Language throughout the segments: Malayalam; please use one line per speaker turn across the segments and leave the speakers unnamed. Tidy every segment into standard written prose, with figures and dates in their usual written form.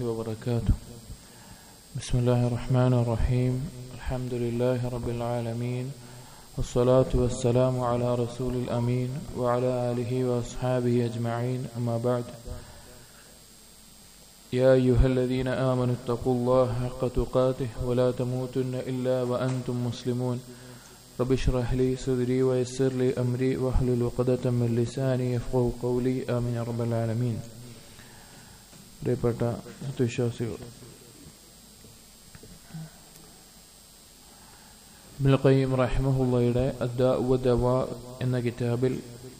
وبركاته. بسم الله الرحمن الرحيم. الحمد لله رب العالمين، والصلاة والسلام على رسول الأمين وعلى آله وأصحابه أجمعين، أما بعد. يا أيها الذين آمنوا اتقوا الله حق تقاته ولا تموتن إلا وأنتم مسلمون. رب اشرح لي صدري ويسر لي أمري واحلل عقدة من لساني يفقهوا قولي. آمين يا رب العالمين. പ്രിയപ്പെട്ട വിശ്വാസികൾ, ഇബ്നുൽ ഖയ്യിം റഹിമഹുള്ളയുടെ അദ്ദാഉ വദ്ദവാ എന്ന കിതാബിൽ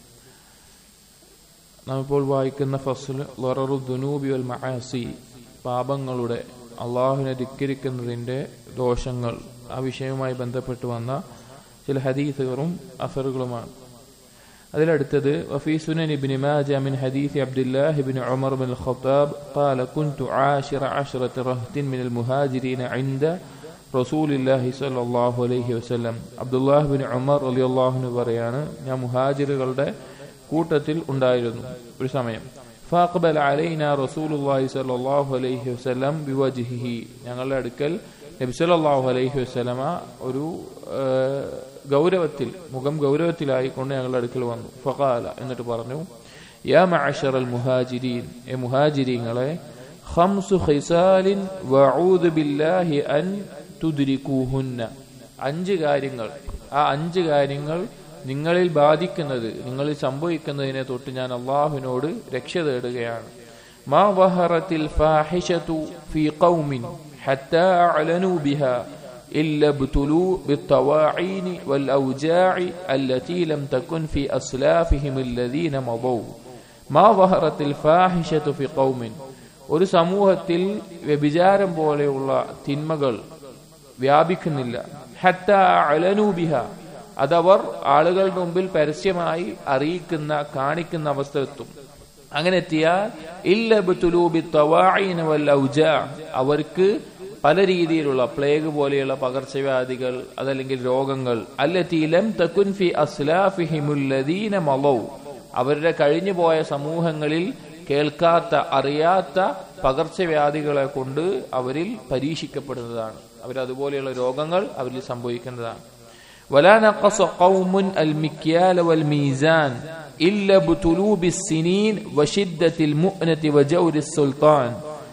നാം ഇപ്പോൾ വായിക്കുന്ന ഫസ്ൽ ളററു ദുനൂബി വൽ മആസി, പാപങ്ങളുടെ അള്ളാഹുവിനെ ധിക്കരിക്കുന്നതിൻ്റെ ദോഷങ്ങൾ, ആ വിഷയവുമായി ബന്ധപ്പെട്ട് വന്ന ചില ഹദീസുകളും അസറുകളുമാണ്. അതിലടുത്തത് വഫീ സുനൻ ഇബ്നു മാജ മിൻ ഹദീസ് Abdullah Ibn Umar bin Khattab ഖാല കുൻതു ആശിറ അശ്റത റഹ്തിൻ മിനൽ മുഹാജിരീന ഇൻദ റസൂലില്ലാഹി സ്വല്ലല്ലാഹു അലൈഹി വസല്ലം. അബ്ദുല്ലാഹ് ഇബ്നു ഉമർ റളിയല്ലാഹു അൻഹു പറയാണ്, ഞാൻ മുഹാജിറുകളുടെ കൂട്ടത്തിൽ ഉണ്ടായിരുന്നു ഒരു സമയം. ഫഅഖബല അലൈനാ റസൂലുള്ളാഹി സ്വല്ലല്ലാഹു അലൈഹി വസല്ലം ബിവജ്ഹിഹി, ഞങ്ങളുടെ അടുക്കൽ നബി സല്ലല്ലാഹു അലൈഹി വസല്ലമ ഒരു ഗൗരവത്തിൽ, മുഖം ഗൗരവത്തിലായിക്കൊണ്ട് ഞങ്ങളുടെ അടുക്കൽ വന്നു. ഫഖാല, എന്നിട്ട് പറഞ്ഞു, യാ മഅശറൽ മുഹാജിരീൻ, എ മുഹാജിരീങ്ങളെ, ഖംസു ഖിസാലിൻ വഅഊദു ബില്ലാഹി അൻ തുദ്രികൂഹുന്ന, 5 കാര്യങ്ങൾ, ആ 5 കാര്യങ്ങൾ നിങ്ങളിൽ ബാധിക്കുന്നത്, നിങ്ങളിൽ സംഭവിക്കുന്നതിനെ തൊട്ട് ഞാൻ അല്ലാഹുവിനോട് രക്ഷ തേടുകയാണ്. മാ വഹറത്തിൽ ഫാഹിഷതു ഫീ ഖൗമിൻ ഹത്താ അഅലനൂ ബിഹാ إلا ابتلوا بالطواعين والأوجاع التي لم تكن في أسلافهم الذين مضوا. ما ظهرت الفاحشة في قوم, ഒരു സമൂഹത്തിൽ വ്യഭിചാരം പോലെയുള്ള തിന്മകൾ വ്യാപിക്കുന്നില്ല. ഹത്താ അഅലനൂ ബിഹാ, അതവർ ആളുകളുടെ മുമ്പിൽ പരസ്യമായി അറിയിക്കുന്ന, കാണിക്കുന്ന അവസ്ഥ എത്തും. അങ്ങനെ എത്തിയാൽ ഇല്ല ഇബ്തുലൂ ബിത്തവാഈൻ വൽ ഔജാ, അവർക്ക് പല രീതിയിലുള്ള പ്ലേഗ് പോലെയുള്ള പകർച്ചവ്യാധികൾ, അതല്ലെങ്കിൽ രോഗങ്ങൾ, അല്ലതി ലം തകുൻ ഫി അസ്ലാഫിഹിമുല്ലദീന മളൗ, അവരുടെ കഴിഞ്ഞുപോയ സമൂഹങ്ങളിൽ കേൾക്കാത്ത, അറിയാത്ത പകർച്ചവ്യാധികളെ കൊണ്ട് അവരിൽ പരീക്ഷിക്കപ്പെടുന്നതാണ്. അവരതുപോലെയുള്ള രോഗങ്ങൾ അവരിൽ സംഭവിക്കുന്നതാണ്. വലാ നഖസ ഖൗമുൻ അൽ മിക്യാല വൽ മീസാൻ ഇല്ല ബുതുലൂ ബിസ്സിനീൻ വശിദ്ദത്തിൽ മുഅനതി വജൗരിസ് സുൽത്താൻ,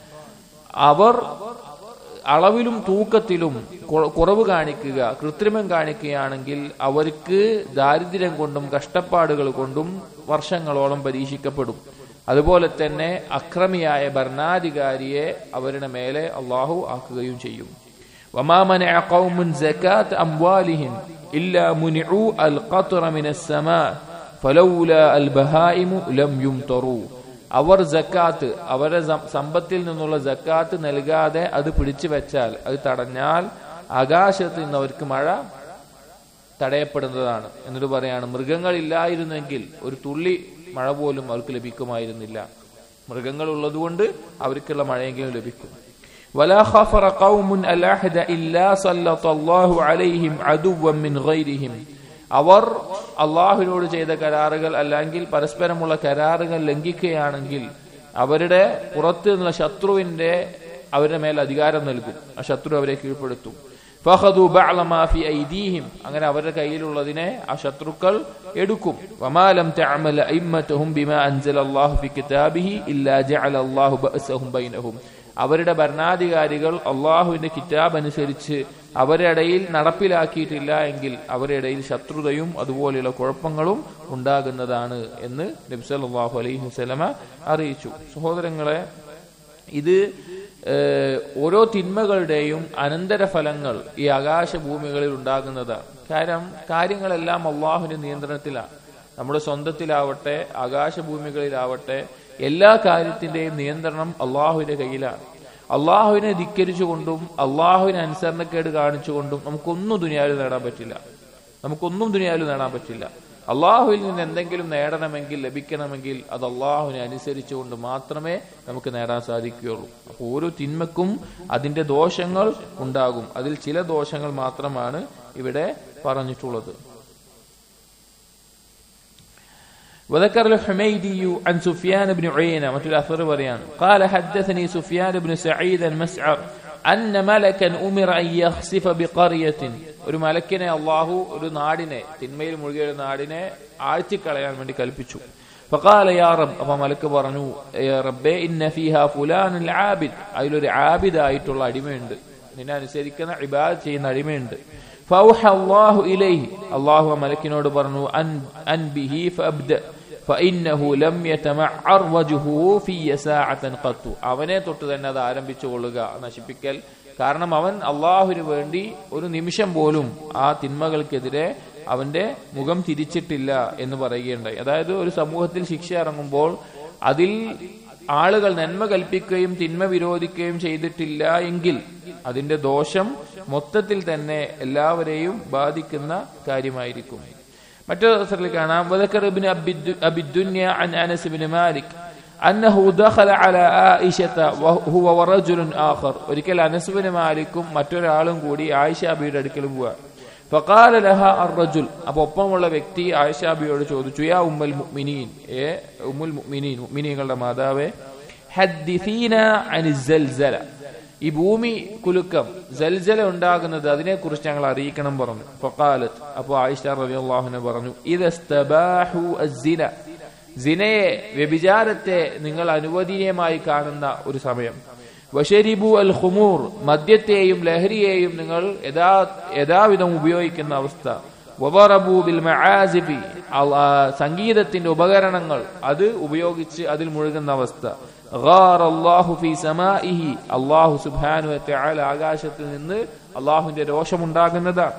അവർ അളവിലും തൂക്കത്തിലും കുറവ് കാണിക്കുക, കൃത്രിമം കാണിക്കുകയാണെങ്കിൽ അവർക്ക് ദാരിദ്ര്യം കൊണ്ടും കഷ്ടപ്പാടുകൾ കൊണ്ടും വർഷങ്ങളോളം പരീക്ഷിക്കപ്പെടും. അതുപോലെ തന്നെ അക്രമിയായ ഭരണാധികാരിയെ അവരുടെ മേലെ അള്ളാഹു ആക്കുകയും ചെയ്യും. വമാ മനഅ ഖൗമുൻ സകാത്ത് അംവാലിഹിം ഇല്ലാ മുനിഉ അൽ ഖത്റ മിനസ് സമാ ഫലൗലാ അൽ ബഹായിമു ലം യുംതറു, അവർ സക്കാത്ത്, അവരുടെ സമ്പത്തിൽ നിന്നുള്ള സക്കാത്ത് നൽകാതെ അത് പിടിച്ചു വെച്ചാൽ, അത് തടഞ്ഞാൽ ആകാശത്ത് നിന്ന് അവർക്ക് മഴ തടയപ്പെടുന്നതാണ്. എന്നിട്ട് പറയാണ്, മൃഗങ്ങളില്ലായിരുന്നെങ്കിൽ ഒരു തുള്ളി മഴ പോലും അവർക്ക് ലഭിക്കുമായിരുന്നില്ല. മൃഗങ്ങൾ ഉള്ളതുകൊണ്ട് അവർക്കുള്ള മഴയെങ്കിലും ലഭിക്കും. വലാ ഖഫറ ഖൗമുൻ അൽ അഹദ ഇല്ലാ സല്ലല്ലാഹു അലൈഹിം അദുവ്വൻ മിൻ ഗൈരിഹിം, അവർ അള്ളാഹുവിനോട് ചെയ്ത കരാറുകൾ അല്ലെങ്കിൽ പരസ്പരമുള്ള കരാറുകൾ ലംഘിക്കുകയാണെങ്കിൽ അവരുടെ പുറത്തു നിന്നുള്ള ശത്രുവിന്റെ അവരുടെ മേൽ അധികാരം നൽകും, ആ ശത്രു അവരെ കീഴ്പ്പെടുത്തും. ഫഖദു ബഅല മാ ഫി ഐദീഹിം, അങ്ങനെ അവരുടെ കയ്യിലുള്ളതിനെ ആ ശത്രുക്കൾ എടുക്കും. വമാ ലം തഅമൽ അഇമ്മതുഹും ബിമാ അൻസലല്ലാഹു ഫി കിതാബിഹി ഇല്ലാ ജഅല അല്ലാഹു ബഅസഹും ബൈനഹും, അവരുടെ ഭരണാധികാരികൾ അള്ളാഹുവിന്റെ കിതാബ് അനുസരിച്ച് അവരുടെ ഇടയിൽ നടപ്പിലാക്കിയിട്ടില്ല എങ്കിൽ അവരുടെ ഇടയിൽ ശത്രുതയും അതുപോലെയുള്ള കുഴപ്പങ്ങളും ഉണ്ടാകുന്നതാണ് എന്ന് നബി സല്ലല്ലാഹു അലൈഹി വസല്ലമ അറിയിച്ചു. സഹോദരങ്ങളെ, ഇത് ഓരോ തിന്മകളുടെയും അനന്തരഫലങ്ങൾ ഈ ആകാശഭൂമികളിൽ ഉണ്ടാകുന്നതാണ്. കാരണം കാര്യങ്ങളെല്ലാം അള്ളാഹുവിന്റെ നിയന്ത്രണത്തിലാണ്. നമ്മുടെ സ്വന്തത്തിലാവട്ടെ ആകാശഭൂമികളിലാവട്ടെ എല്ലാ കാര്യത്തിന്റെയും നിയന്ത്രണം അള്ളാഹുവിന്റെ കയ്യിലാണ്. അള്ളാഹുവിനെ ധിക്കരിച്ചുകൊണ്ടും അള്ളാഹുവിനെ അനുസരണക്കേട് കാണിച്ചുകൊണ്ടും നമുക്കൊന്നും ദുനിയാവിൽ നേടാൻ പറ്റില്ല. അള്ളാഹുവിൽ നിന്ന് എന്തെങ്കിലും നേടണമെങ്കിൽ, ലഭിക്കണമെങ്കിൽ അത് അള്ളാഹുവിനെ അനുസരിച്ചുകൊണ്ട് മാത്രമേ നമുക്ക് നേടാൻ സാധിക്കുകയുള്ളൂ. അപ്പോൾ ഓരോ തിന്മക്കും അതിന്റെ ദോഷങ്ങൾ ഉണ്ടാകും. അതിൽ ചില ദോഷങ്ങൾ മാത്രമാണ് ഇവിടെ പറഞ്ഞിട്ടുള്ളത്. وذكر الحميدي عن سفيان بن عيينة مثل أثر بريان قال حدثني سفيان بن سعيد المسعر أن ملكا أمر أن يخسف بقرية ഒരു മലക്കിനെ അല്ലാഹു ഒരു നാടിനെ തിന്മയിൽ മുഴുകിയ നാടിനെ ആഴ്ത്തിക്കളയാൻ വേണ്ടി കൽപ്പിച്ചു. فقال يا رب അപ്പോൾ മലക്ക് പറഞ്ഞു يا رب إن فيها فلان العابد അതിലൊരു ആബിദ് ആയിട്ടുള്ള അടിമയുണ്ട്, നിന്നെ അനുസരിക്കുന്ന ഇബാദത്ത് ചെയ്യുന്ന അടിമയുണ്ട്. فأوحى الله إليه الله മലക്കിനോട് പറഞ്ഞു أن به فأبدأ فإنه لم يتمعر وجهه في ساعة قط അവനെ തൊട്ട് തന്നെ അത് ആരംഭിച്ചു കൊള്ളുക നശിപ്പിക്കൽ. കാരണം അവൻ അള്ളാഹുവിന് വേണ്ടി ഒരു നിമിഷം പോലും ആ തിന്മകൾക്കെതിരെ അവന്റെ മുഖം തിരിച്ചിട്ടില്ല എന്ന് പറയുകയുണ്ടായി. അതായത് ഒരു സമൂഹത്തിൽ ശിക്ഷ ഇറങ്ങുമ്പോൾ അതിൽ ആളുകൾ നന്മ കൽപ്പിക്കുകയും തിന്മ വിരോധിക്കുകയും ചെയ്തിട്ടില്ല എങ്കിൽ അതിന്റെ ദോഷം മൊത്തത്തിൽ തന്നെ എല്ലാവരെയും ബാധിക്കുന്ന കാര്യമായിരിക്കും. മറ്റൊരു അവസരത്തിൽ കാണാം വദക്കർ ഇബ്നു അബി ദുനിയ അൻ അനസ് ഇബ്നു മാലിക് അന്നഹു ദഖല അലാ ആയിഷത വഹുവ വറജുലുൻ ആഖർ. ഒരിക്കൽ അനസ് ഇബ്നു മാലിക്കും മറ്റൊരാളും കൂടി ആയിഷ ബിയുടെ അടുക്കൽ പോവാ. ഫഖാല ലഹാ അർറജുൽ അപ്പോൾ ഒപ്പമുള്ള വ്യക്തി ആയിഷ ബിയോട് ചോദിച്ചു യാ ഉമ്മുൽ മുഅ്മിനീൻ ഉമ്മുൽ മുഅ്മിനീൻ മുഅ്മിനീങ്ങളുടെ മാതാവേ ഹദ്ദിസീന അനിസ് സൽസല ഈ ഭൂമി കുലുക്കം സൽസല ഉണ്ടാകുന്നത് അതിനെക്കുറിച്ച് ഞങ്ങൾ അറിയിക്കണം പറഞ്ഞു. ഫഖാലത്ത് അപ്പോൾ ആയിഷ റളിയല്ലാഹു അൻഹ പറഞ്ഞു ഇദസ്തബാഹു അസ്സിന സിനയെ വ്യഭിചാരത്തെ നിങ്ങൾ അനുവദനീയമായി കാണുന്ന ഒരു സമയം. വശരിബു അൽ ഖുമൂർ മദ്യത്തെയും ലഹരിയെയും നിങ്ങൾ യഥാവിധം ഉപയോഗിക്കുന്ന അവസ്ഥ. വബറബു ബിൽ മആസിഫി സംഗീതത്തിന്റെ ഉപകരണങ്ങൾ അത് ഉപയോഗിച്ച് അതിൽ മുഴുകുന്ന അവസ്ഥ. ഗാറ അല്ലാഹു ഫീ സമാഇഹി അല്ലാഹു സുബ്ഹാനഹു വ തആല ആകാശത്തിൽ നിന്ന് അല്ലാഹുവിന്റെ രോഷമുണ്ടാകുന്നതാണ്.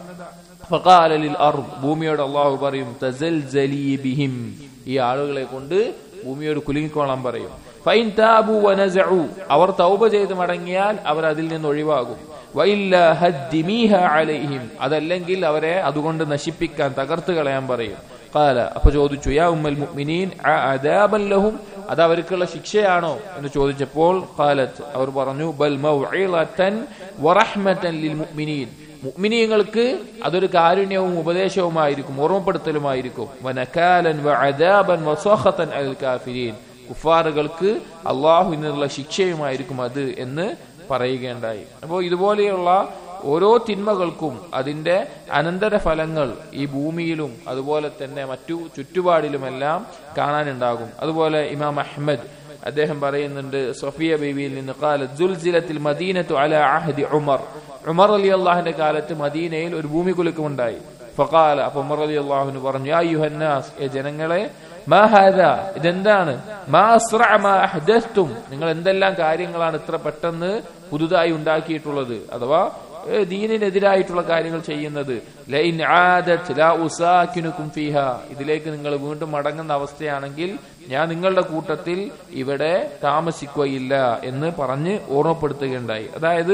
ഫഖാല ലിൽ അർദ് ഭൂമിയോട് അല്ലാഹു പറയും തസൽസലി ബിഹിം ഈ ആളുകളെ കൊണ്ട് ഭൂമിയോട് കുലുങ്ങിക്കോളാൻ പറയും. ഫൈൻ താബു വനസഉ അവർ തൗബ ചെയ്ത് മടങ്ങിയാൽ അവർ അതിൽ നിന്ന് ഒഴിവാകും. വഇല്ലാ ഹദ്ദിമീഹ അലൈഹിം അതല്ലെങ്കിൽ അവരെ അതുകൊണ്ട് നശിപ്പിക്കാൻ തകർത്ത് കളയാൻ പറയും. ഖാല അപ്പോൾ ചോദിച്ചു യാ ഉമ്മുൽ മുഅ്മിനീൻ അദാബൻ ലഹും അത് അവർക്കുള്ള ശിക്ഷയാണോ എന്ന് ചോദിച്ചപ്പോൾ ഖാലത്ത് അവർ പറഞ്ഞു ബൽ മൗഇളതൻ വറഹ്മതൻ ലിൽ മുഅ്മിനീൻ മുഅ്മിനീങ്ങൾക്ക് അതൊരു കാരുണ്യവും ഉപദേശവുമായിരിക്കും ഓർമ്മപ്പെടുത്തലുമായിരിക്കും. വനകാലൻ വഅദാബൻ വസഖതൻ അൽ കാഫിരീൻ കുഫാറുകൾക്ക് അല്ലാഹുവിൽ നിന്നുള്ള ശിക്ഷയുമായിരിക്കും അത് എന്ന് പറയുകയുണ്ടായി. അപ്പോൾ ഇതുപോലെയുള്ള ഓരോ തിന്മകൾക്കും അതിന്റെ അനന്തരഫലങ്ങൾ ഈ ഭൂമിയിലും അതുപോലെ തന്നെ മറ്റു ചുറ്റുപാടിലുമെല്ലാം കാണാനുണ്ടാകും. അതുപോലെ ഇമാം അഹ്മദ് അദ്ദേഹം പറയുന്നുണ്ട് സഫിയ ബീവിയിൽ നിന്ന് ഖാലത്ത് സുൽസിലത്തിൽ മദീനത്തു അലാ അഹ്ദി ഉമർ റളിയല്ലാഹുവിന്റെ കാലത്ത് മദീനയിൽ ഒരു ഭൂമി കുലുക്കമുണ്ടായി. ഫഖാല അപ്പോൾ ഉമർ റളിയല്ലാഹു പറഞ്ഞു യാ അയ്യുഹന്നാസ് ജനങ്ങളെ മാ ഹാദാ ഇതെന്താണ് മാ അസ്റഅ മാ അഹ്ദസ്തും നിങ്ങൾ എന്തെല്ലാം കാര്യങ്ങളാണ് ഇത്ര പെട്ടെന്ന് പുതുതായി ഉണ്ടാക്കിയിട്ടുള്ളത് അഥവാ ദീനിനെതിരായിട്ടുള്ള കാര്യങ്ങൾ ചെയ്യുന്നത്. ലൈൻ ആദത് ലാ ഉസാകിനുകും ഫീഹാ ഇതിലേക്ക് നിങ്ങൾ വീണ്ടും മടങ്ങുന്ന അവസ്ഥയാണെങ്കിൽ ഞാൻ നിങ്ങളുടെ കൂട്ടത്തിൽ ഇവിടെ താമസിക്കുകയില്ല എന്ന് പറഞ്ഞ് ഓർമ്മപ്പെടുത്തുകയുണ്ടായി. അതായത്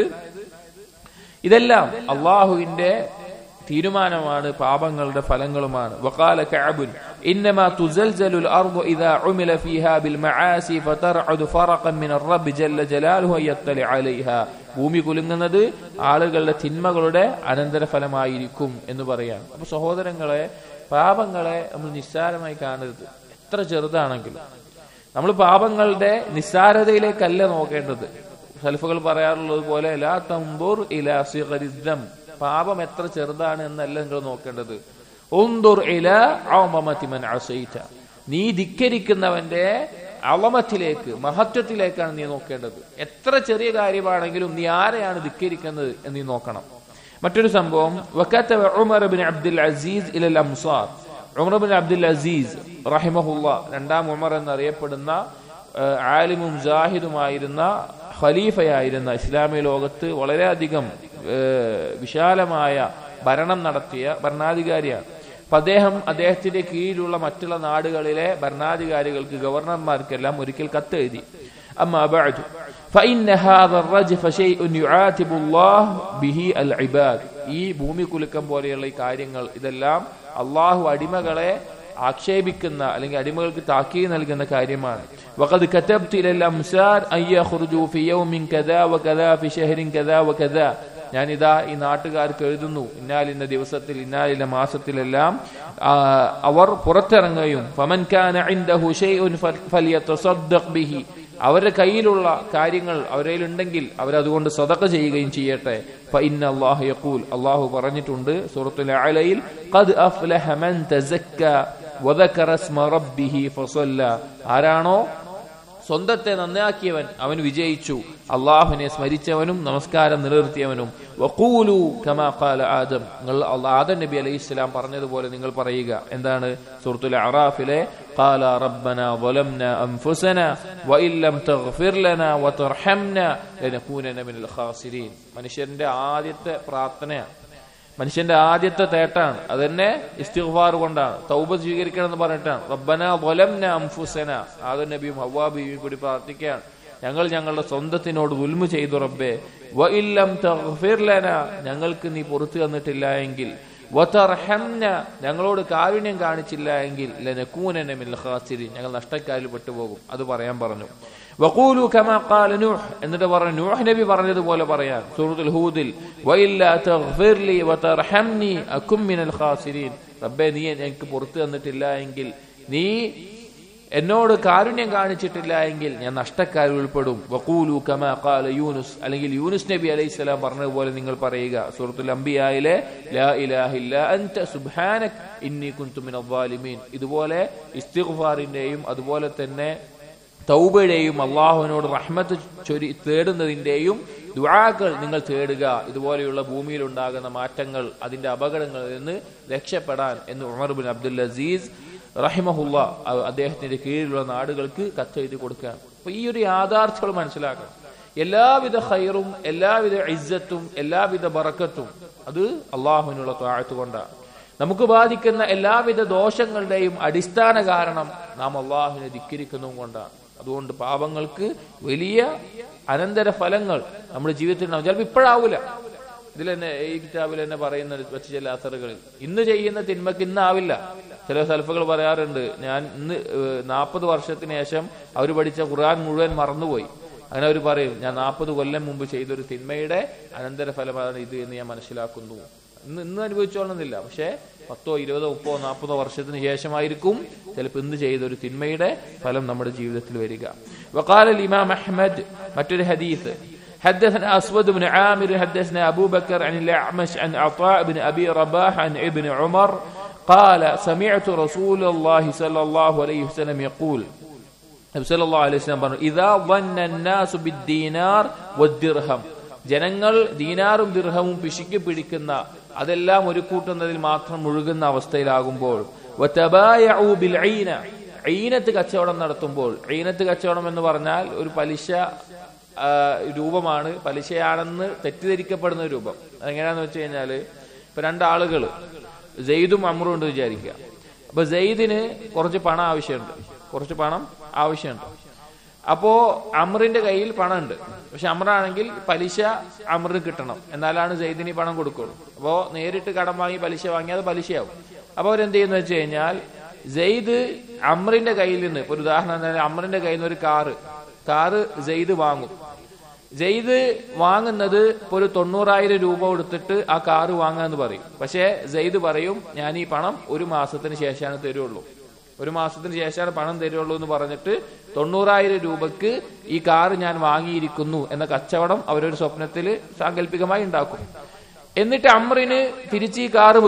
ഇതെല്ലാം അള്ളാഹുവിന്റെ തീരുമാനമാണ്, പാപങ്ങളുടെ ഫലങ്ങളുമാണ്. വഖാല കഅബുൻ ഇന്നമാ തുസൽസലുൽ അർദു ഇദാ ഉമില ഫീഹാ ബിൽ മആസി ഫതർഉദു ഫറഖൻ മിനർ റബ്ബി ജല്ല ജലാലുഹു യത്തലി അലൈഹാ ഭൂമി കുലുങ്ങുന്നത് ആളുകളുടെ തിന്മകളുടെ അനന്തരഫലമായിരിക്കും എന്ന് പറയാണ്. അപ്പൊ സഹോദരങ്ങളെ പാപങ്ങളെ നമ്മൾ നിസ്സാരമായി കാണരുത്. എത്ര ചെറുതാണെങ്കിലും നമ്മൾ പാപങ്ങളുടെ നിസ്സാരതയിലേക്കല്ല നോക്കേണ്ടത്. സലഫുകൾ പറയാറുള്ളത് പോലെ ലാ തൻദുർ ഇലാ സിഗരിദ്ദം പാപം എത്ര ചെറുതാണ് എന്നല്ല നിങ്ങൾ നോക്കേണ്ടത്. ഉൻദുർ ഇലാ അഅമതി മൻ അസൈത നീ ധിക്കരിക്കുന്നവന്റെ അളമത്തിലേക്ക് മഹത്വത്തിലേക്കാണ് നീ നോക്കേണ്ടത്. എത്ര ചെറിയ കാര്യമാണെങ്കിലും നീ ആരെയാണ് ധിക്കരിക്കുന്നത് എന്ന് നീ നോക്കണം. മറ്റൊരു സംഭവം വകതബ ഉമർ ഇബ്നു അബ്ദുൽ അസീസ് ഇലൽ അംസാർ ഉമർ ഇബ്നു അബ്ദുൽ അസീസ് റഹിമഹുല്ലാഹ് രണ്ടാം ഉമർ എന്നറിയപ്പെടുന്ന ആലിമും ജാഹിദുമായിരുന്ന ഖലീഫയായിരുന്ന ഇസ്ലാമിക ലോകത്ത് വളരെയധികം വിശാലമായ ഭരണം നടത്തിയ ഭരണാധികാരിയാണ്. അപ്പൊ അദ്ദേഹത്തിന്റെ കീഴിലുള്ള മറ്റുള്ള നാടുകളിലെ ഭരണാധികാരികൾക്ക് ഗവർണർമാർക്കെല്ലാം ഒരിക്കൽ കത്ത് എഴുതി. അമ്മാ ബഅദു ഫഇന്ന ഹാദാ الرجف شيء يعاتب الله به العباد ഈ ഭൂമി കുലുക്കം പോലെയുള്ള ഈ കാര്യങ്ങൾ ഇതെല്ലാം അല്ലാഹു അടിമകളെ ആക്ഷേപിക്കുന്ന അല്ലെങ്കിൽ അടിമകൾക്ക് താക്കീത് നൽകുന്ന കാര്യമാണ്. വഖദ് കതബ്തു ഇലൽ അംസാർ അൻ യഖ്റുജു ഫി യൗമിൻ കദാ വകദാ ഫി ഷഹ്റിൻ കദാ വകദാ ഞാനിതാ ഈ നാട്ടുകാർക്ക് എഴുതുന്നു, ഇന്നാലിന്ന ദിവസത്തിൽ ഇന്നാലിന്ന മാസത്തിലെല്ലാം അവർ പുറത്തിറങ്ങുകയും ഫമൻ കാന ഇൻദഹു ശൈഉൻ ഫലിയതസദ്ദഖ് ബിഹി, അവരുടെ കയ്യിലുള്ള കാര്യങ്ങൾ അവരിലുണ്ടെങ്കിൽ അവരതുകൊണ്ട് സദഖ ചെയ്യുകയും ചെയ്യട്ടെ. ഫഇന്നല്ലാഹ യഖൂൽ, അല്ലാഹു പറഞ്ഞിട്ടുണ്ട് സൂറത്തുൽ അഅലയിൽ, ഖദ് അഫ്ലഹ മൻ തസക്ക വദകറ സ്മ റബ്ബിഹി ഫസല്ല, ആരാണോ സ്വന്തത്തെ നന്നാക്കിയവൻ അവൻ വിജയിച്ചു, അള്ളാഹുവിനെ സ്മരിച്ചവനും നമസ്കാരം നിലനിർത്തിയവനും. വഖൂലു കമാ ഖാല ആദം, നിങ്ങൾ ആദം നബി അലൈഹിസ്സലാം പറഞ്ഞതുപോലെ നിങ്ങൾ പറയുക. എന്താണ്? സൂറത്തുൽ അറാഫിലെ ഖാല റബ്ബനാ ളലംനാ അൻഫുസനാ വഇൻ ലം തഗ്ഫിർ ലനാ വതർഹംനാ ലനകൂനന മിനൽ ഖാസിരീൻ. മനുഷ്യന്റെ ആദ്യത്തെ പ്രാർത്ഥനയാണ്, മനുഷ്യന്റെ ആദ്യത്തെ തേട്ടാണ്. അതന്നെ ഇസ്തിഗ്ഫാർ കൊണ്ടാണ്, തൗബ സ്വീകരിക്കണം എന്ന് പറഞ്ഞിട്ടാണ്. റബ്ബനാ ളലംനാ അൻഫുസനാ, ആദം നബിയും ഹവ്വാ ബീവിയും കൂടി പ്രാർത്ഥിക്കുകയാണ്, ഞങ്ങൾ ഞങ്ങളുടെ സ്വന്തത്തിനോട് ദുൽമ ചെയ്തു റബ്ബേ. വഇൻ ലം തഗ്ഫിർ ലനാ, ഞങ്ങൾക്ക് നീ പുറത്തു തന്നിട്ടില്ല എങ്കിൽ, വതർഹംനാ, ഞങ്ങളോട് കാരുണ്യം കാണിച്ചില്ല എങ്കിൽ, ലനകൂനന മിനൽ ഖാസിരീൻ, ഞങ്ങൾ നഷ്ടക്കാരിൽ പെട്ടുപോകും. അത് പറയാൻ പറഞ്ഞു. വഖൂലു കമാ ഖാല നൂഹ്, എന്നിട്ട് പറഞ്ഞു നൂഹ് നബി പറഞ്ഞതുപോലെ പറയാൻ സൂറത്തുൽ ഹൂദിൽ, വഇല്ലാ തഗ്ഫിർ ലി വതർഹംനി അകും മിനൽ ഖാസിരീൻ, റബ്ബേ നീ എനിക്ക് പുറത്തു തന്നിട്ടില്ല എങ്കിൽ, നീ എന്നോട് കാരുണ്യം കാണിച്ചിട്ടില്ല എങ്കിൽ ഞാൻ നഷ്ടക്കാരിൽ ഉൾപ്പെടും. വഖൂലു കമാ ഖാല യൂനുസ്, അല്ലെങ്കിൽ യൂനുസ് നബി അലൈഹിസ്സലാം പറഞ്ഞതുപോലെ നിങ്ങൾ പറയുക സൂറത്തുൽ അംബിയായിലെ ലാ ഇലാഹ ഇല്ലാ അൻത സുബ്ഹാനക ഇന്നി കുൻതു മിനൽ ളാലിമീൻ. ഇതുപോലെ ഇസ്തിഗ്ഫാറിന്റെയും അതുപോലെ തന്നെ തൗബയുടെയും അള്ളാഹുവിനോട് റഹ്മത്ത് തേടുന്നതിന്റെയും ദുആകൾ നിങ്ങൾ തേടുക, ഇതുപോലെയുള്ള ഭൂമിയിൽ ഉണ്ടാകുന്ന മാറ്റങ്ങൾ, അതിന്റെ അപകടങ്ങളിൽ നിന്ന് രക്ഷപ്പെടാൻ എന്ന് ഉമർ ബിൻ അബ്ദുൽ അസീസ് റഹിമഹുല്ലാ അദ്ദേഹത്തിന്റെ കീഴിലുള്ള നാടുകൾക്ക് കത്തെഴുതി കൊടുക്കുകയാണ്. അപ്പൊ ഈ ഒരു യാഥാർത്ഥ്യങ്ങൾ മനസ്സിലാക്കണം. എല്ലാവിധ ഖൈറും എല്ലാവിധ ഇസ്സത്തും എല്ലാവിധ ബറക്കത്തും അത് അള്ളാഹുവിനുള്ള ത്വാഅത്ത് കൊണ്ടാണ്. നമുക്ക് ബാധിക്കുന്ന എല്ലാവിധ ദോഷങ്ങളുടെയും അടിസ്ഥാന കാരണം നാം അള്ളാഹുവിനെ ധിക്കരിക്കുന്നതും കൊണ്ടാണ്. അതുകൊണ്ട് പാപങ്ങൾക്ക് വലിയ അനന്തര ഫലങ്ങൾ നമ്മുടെ ജീവിതത്തിൽ ഉണ്ടാവും. ചിലപ്പോൾ ഇപ്പോഴാവൂല. ഇതിൽ തന്നെ ഈ കിതാബിൽ തന്നെ പറയുന്ന വെച്ച് ചില അസറുകളിൽ ഇന്ന് ചെയ്യുന്ന തിന്മക്ക് ഇന്നാവില്ല. ചില സൽഫകൾ പറയാറുണ്ട്, ഞാൻ ഇന്ന് 40 വർഷത്തിന് ശേഷം അവർ പഠിച്ച ഖുർആൻ മുഴുവൻ മറന്നുപോയി. അങ്ങനെ അവർ പറയും, ഞാൻ 40 കൊല്ലം മുമ്പ് ചെയ്തൊരു തിന്മയുടെ അനന്തര ഫലമാണ് ഇത് എന്ന് ഞാൻ മനസ്സിലാക്കുന്നു. ഇന്ന് അനുഭവിച്ചോളുന്നില്ല, പക്ഷെ 10, 20, 30, 40 വർഷത്തിന് ശേഷമായിരിക്കും ചിലപ്പോൾ ഇന്ന് ചെയ്തൊരു തിന്മയുടെ ഫലം നമ്മുടെ ജീവിതത്തിൽ വരിക. വഖാല ഇമാം അഹ്മദ്, മറ്റൊരു ഹദീസ്, حدثنا أسود بن عامر حدثنا أبو بكر عن الأعمش عن عطاء بن أبي رباح عن ابن عمر قال سمعت رسول الله صلى الله عليه وسلم يقول, സല്ലല്ലാഹു അലൈഹി വസല്ലം പറഞ്ഞു, ഇദാ ظن الناس بالدينار والدرهم, ജനങ്ങൾ ദീനാറും ദിർഹമും പിശുക്കി പിടിക്കുന്ന അതെല്ലാം ഒരു കൂട്ടുന്നതിൽ മാത്രം മുഴുകുന്ന അവസ്ഥയിലാകുമ്പോൾ, വതബായഉ ബിൽ ഐന, ഐനത്ത് കച്ചവടം നടത്തുമ്പോൾ, ഐനത്ത് കച്ചവടം എന്ന് പറഞ്ഞാൽ ഒരു പലിശ രൂപമാണ്, പലിശയാണെന്ന് തെറ്റിദ്ധരിക്കപ്പെടുന്ന രൂപം. അതെങ്ങനെയാന്ന് വെച്ച് കഴിഞ്ഞാല്, ഇപ്പൊ രണ്ടാളുകൾ സെയ്ദും അമ്രും ഉണ്ട് വിചാരിക്കുക. അപ്പൊ സെയ്ദിന് കുറച്ച് പണം ആവശ്യമുണ്ട്. അപ്പോ അമ്രിന്റെ കയ്യിൽ പണമുണ്ട്, പക്ഷെ അമ്രാണെങ്കിൽ പലിശ അമ്രിന് കിട്ടണം, എന്നാലാണ് സെയ്ദിന് പണം കൊടുക്കുള്ളൂ. അപ്പോ നേരിട്ട് കടം വാങ്ങി പലിശ വാങ്ങി അത് പലിശയാവും. അപ്പൊ അവരെന്ത് ചെയ്യുന്ന വെച്ച് കഴിഞ്ഞാൽ, സെയ്ദ് അമ്രിന്റെ കയ്യിൽ നിന്ന്, ഒരു ഉദാഹരണം, അമ്രിന്റെ കയ്യിൽ നിന്ന് ഒരു കാറ് സെയ്ദ് വാങ്ങും. സെയ്ദ് വാങ്ങുന്നത് ഇപ്പോൾ ഒരു 90,000 രൂപ കൊടുത്തിട്ട് ആ കാറ് വാങ്ങാന്ന് പറയും. പക്ഷെ സെയ്ദ് പറയും, ഞാൻ ഈ പണം 1 മാസത്തിന് ശേഷമാണ് തരുള്ളൂ, 1 മാസത്തിന് ശേഷമാണ് പണം തരുള്ളൂ എന്ന് പറഞ്ഞിട്ട് 90,000 രൂപക്ക് ഈ കാറ് ഞാൻ വാങ്ങിയിരിക്കുന്നു എന്ന കച്ചവടം അവരൊരു സ്വപ്നത്തിൽ സാങ്കല്പികമായി ഉണ്ടാക്കും. എന്നിട്ട് അമ്രിന് തിരിച്ച് ഈ കാറ്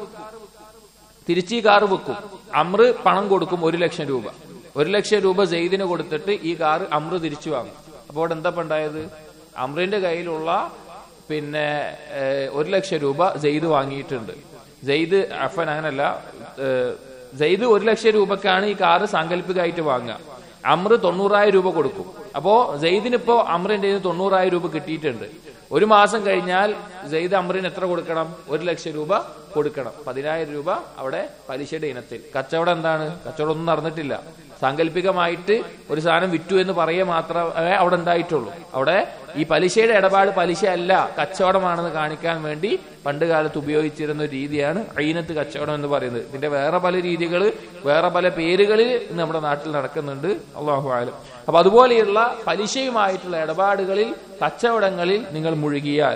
വെക്കും. അമ്ര് പണം കൊടുക്കും 1 ലക്ഷം രൂപ. 1 ലക്ഷം രൂപ സെയ്ദിന് കൊടുത്തിട്ട് ഈ കാറ് അമ്ര് തിരിച്ചു വാങ്ങും. അപ്പോൾ എന്താ ഉണ്ടായത്? അമ്രിന്റെ കയ്യിലുള്ള 1 ലക്ഷം രൂപ സെയ്ദ് വാങ്ങിയിട്ടുണ്ട്. സെയ്ദ് സെയ്ദ് 1 ലക്ഷം രൂപക്കാണ് ഈ കാറ് സാങ്കല്പികമായിട്ട് വാങ്ങുക. അമ്ര് 90,000 രൂപ കൊടുക്കും. അപ്പോ സെയ്ദിനിപ്പോ അമ്രിന്റെ 90,000 രൂപ കിട്ടിയിട്ടുണ്ട്. 1 മാസം കഴിഞ്ഞാൽ സെയ്ദ് അമ്രിന് എത്ര കൊടുക്കണം? 1 ലക്ഷം രൂപ കൊടുക്കണം. 10,000 രൂപ അവിടെ പലിശയുടെ ഇനത്തിൽ. കച്ചവടം എന്താണ്? കച്ചവടം ഒന്നും നടന്നിട്ടില്ല. സാങ്കല്പികമായിട്ട് ഒരു സാധനം വിറ്റു എന്ന് പറയുക മാത്രമേ അവിടെ ഉണ്ടായിട്ടുള്ളൂ. അവിടെ ഈ പലിശയുടെ ഇടപാട് പലിശ അല്ല, കച്ചവടമാണെന്ന് കാണിക്കാൻ വേണ്ടി പണ്ട് കാലത്ത് ഉപയോഗിച്ചിരുന്ന ഒരു രീതിയാണ് ഐനത്ത് കച്ചവടം എന്ന് പറയുന്നത്. ഇതിന്റെ വേറെ പല രീതികൾ, വേറെ പല പേരുകളിൽ നമ്മുടെ നാട്ടിൽ നടക്കുന്നുണ്ട്. അല്ലാഹു അഅലം. അപ്പൊ അതുപോലെയുള്ള പലിശയുമായിട്ടുള്ള ഇടപാടുകളിൽ, കച്ചവടങ്ങളിൽ നിങ്ങൾ മുഴുകിയാൽ,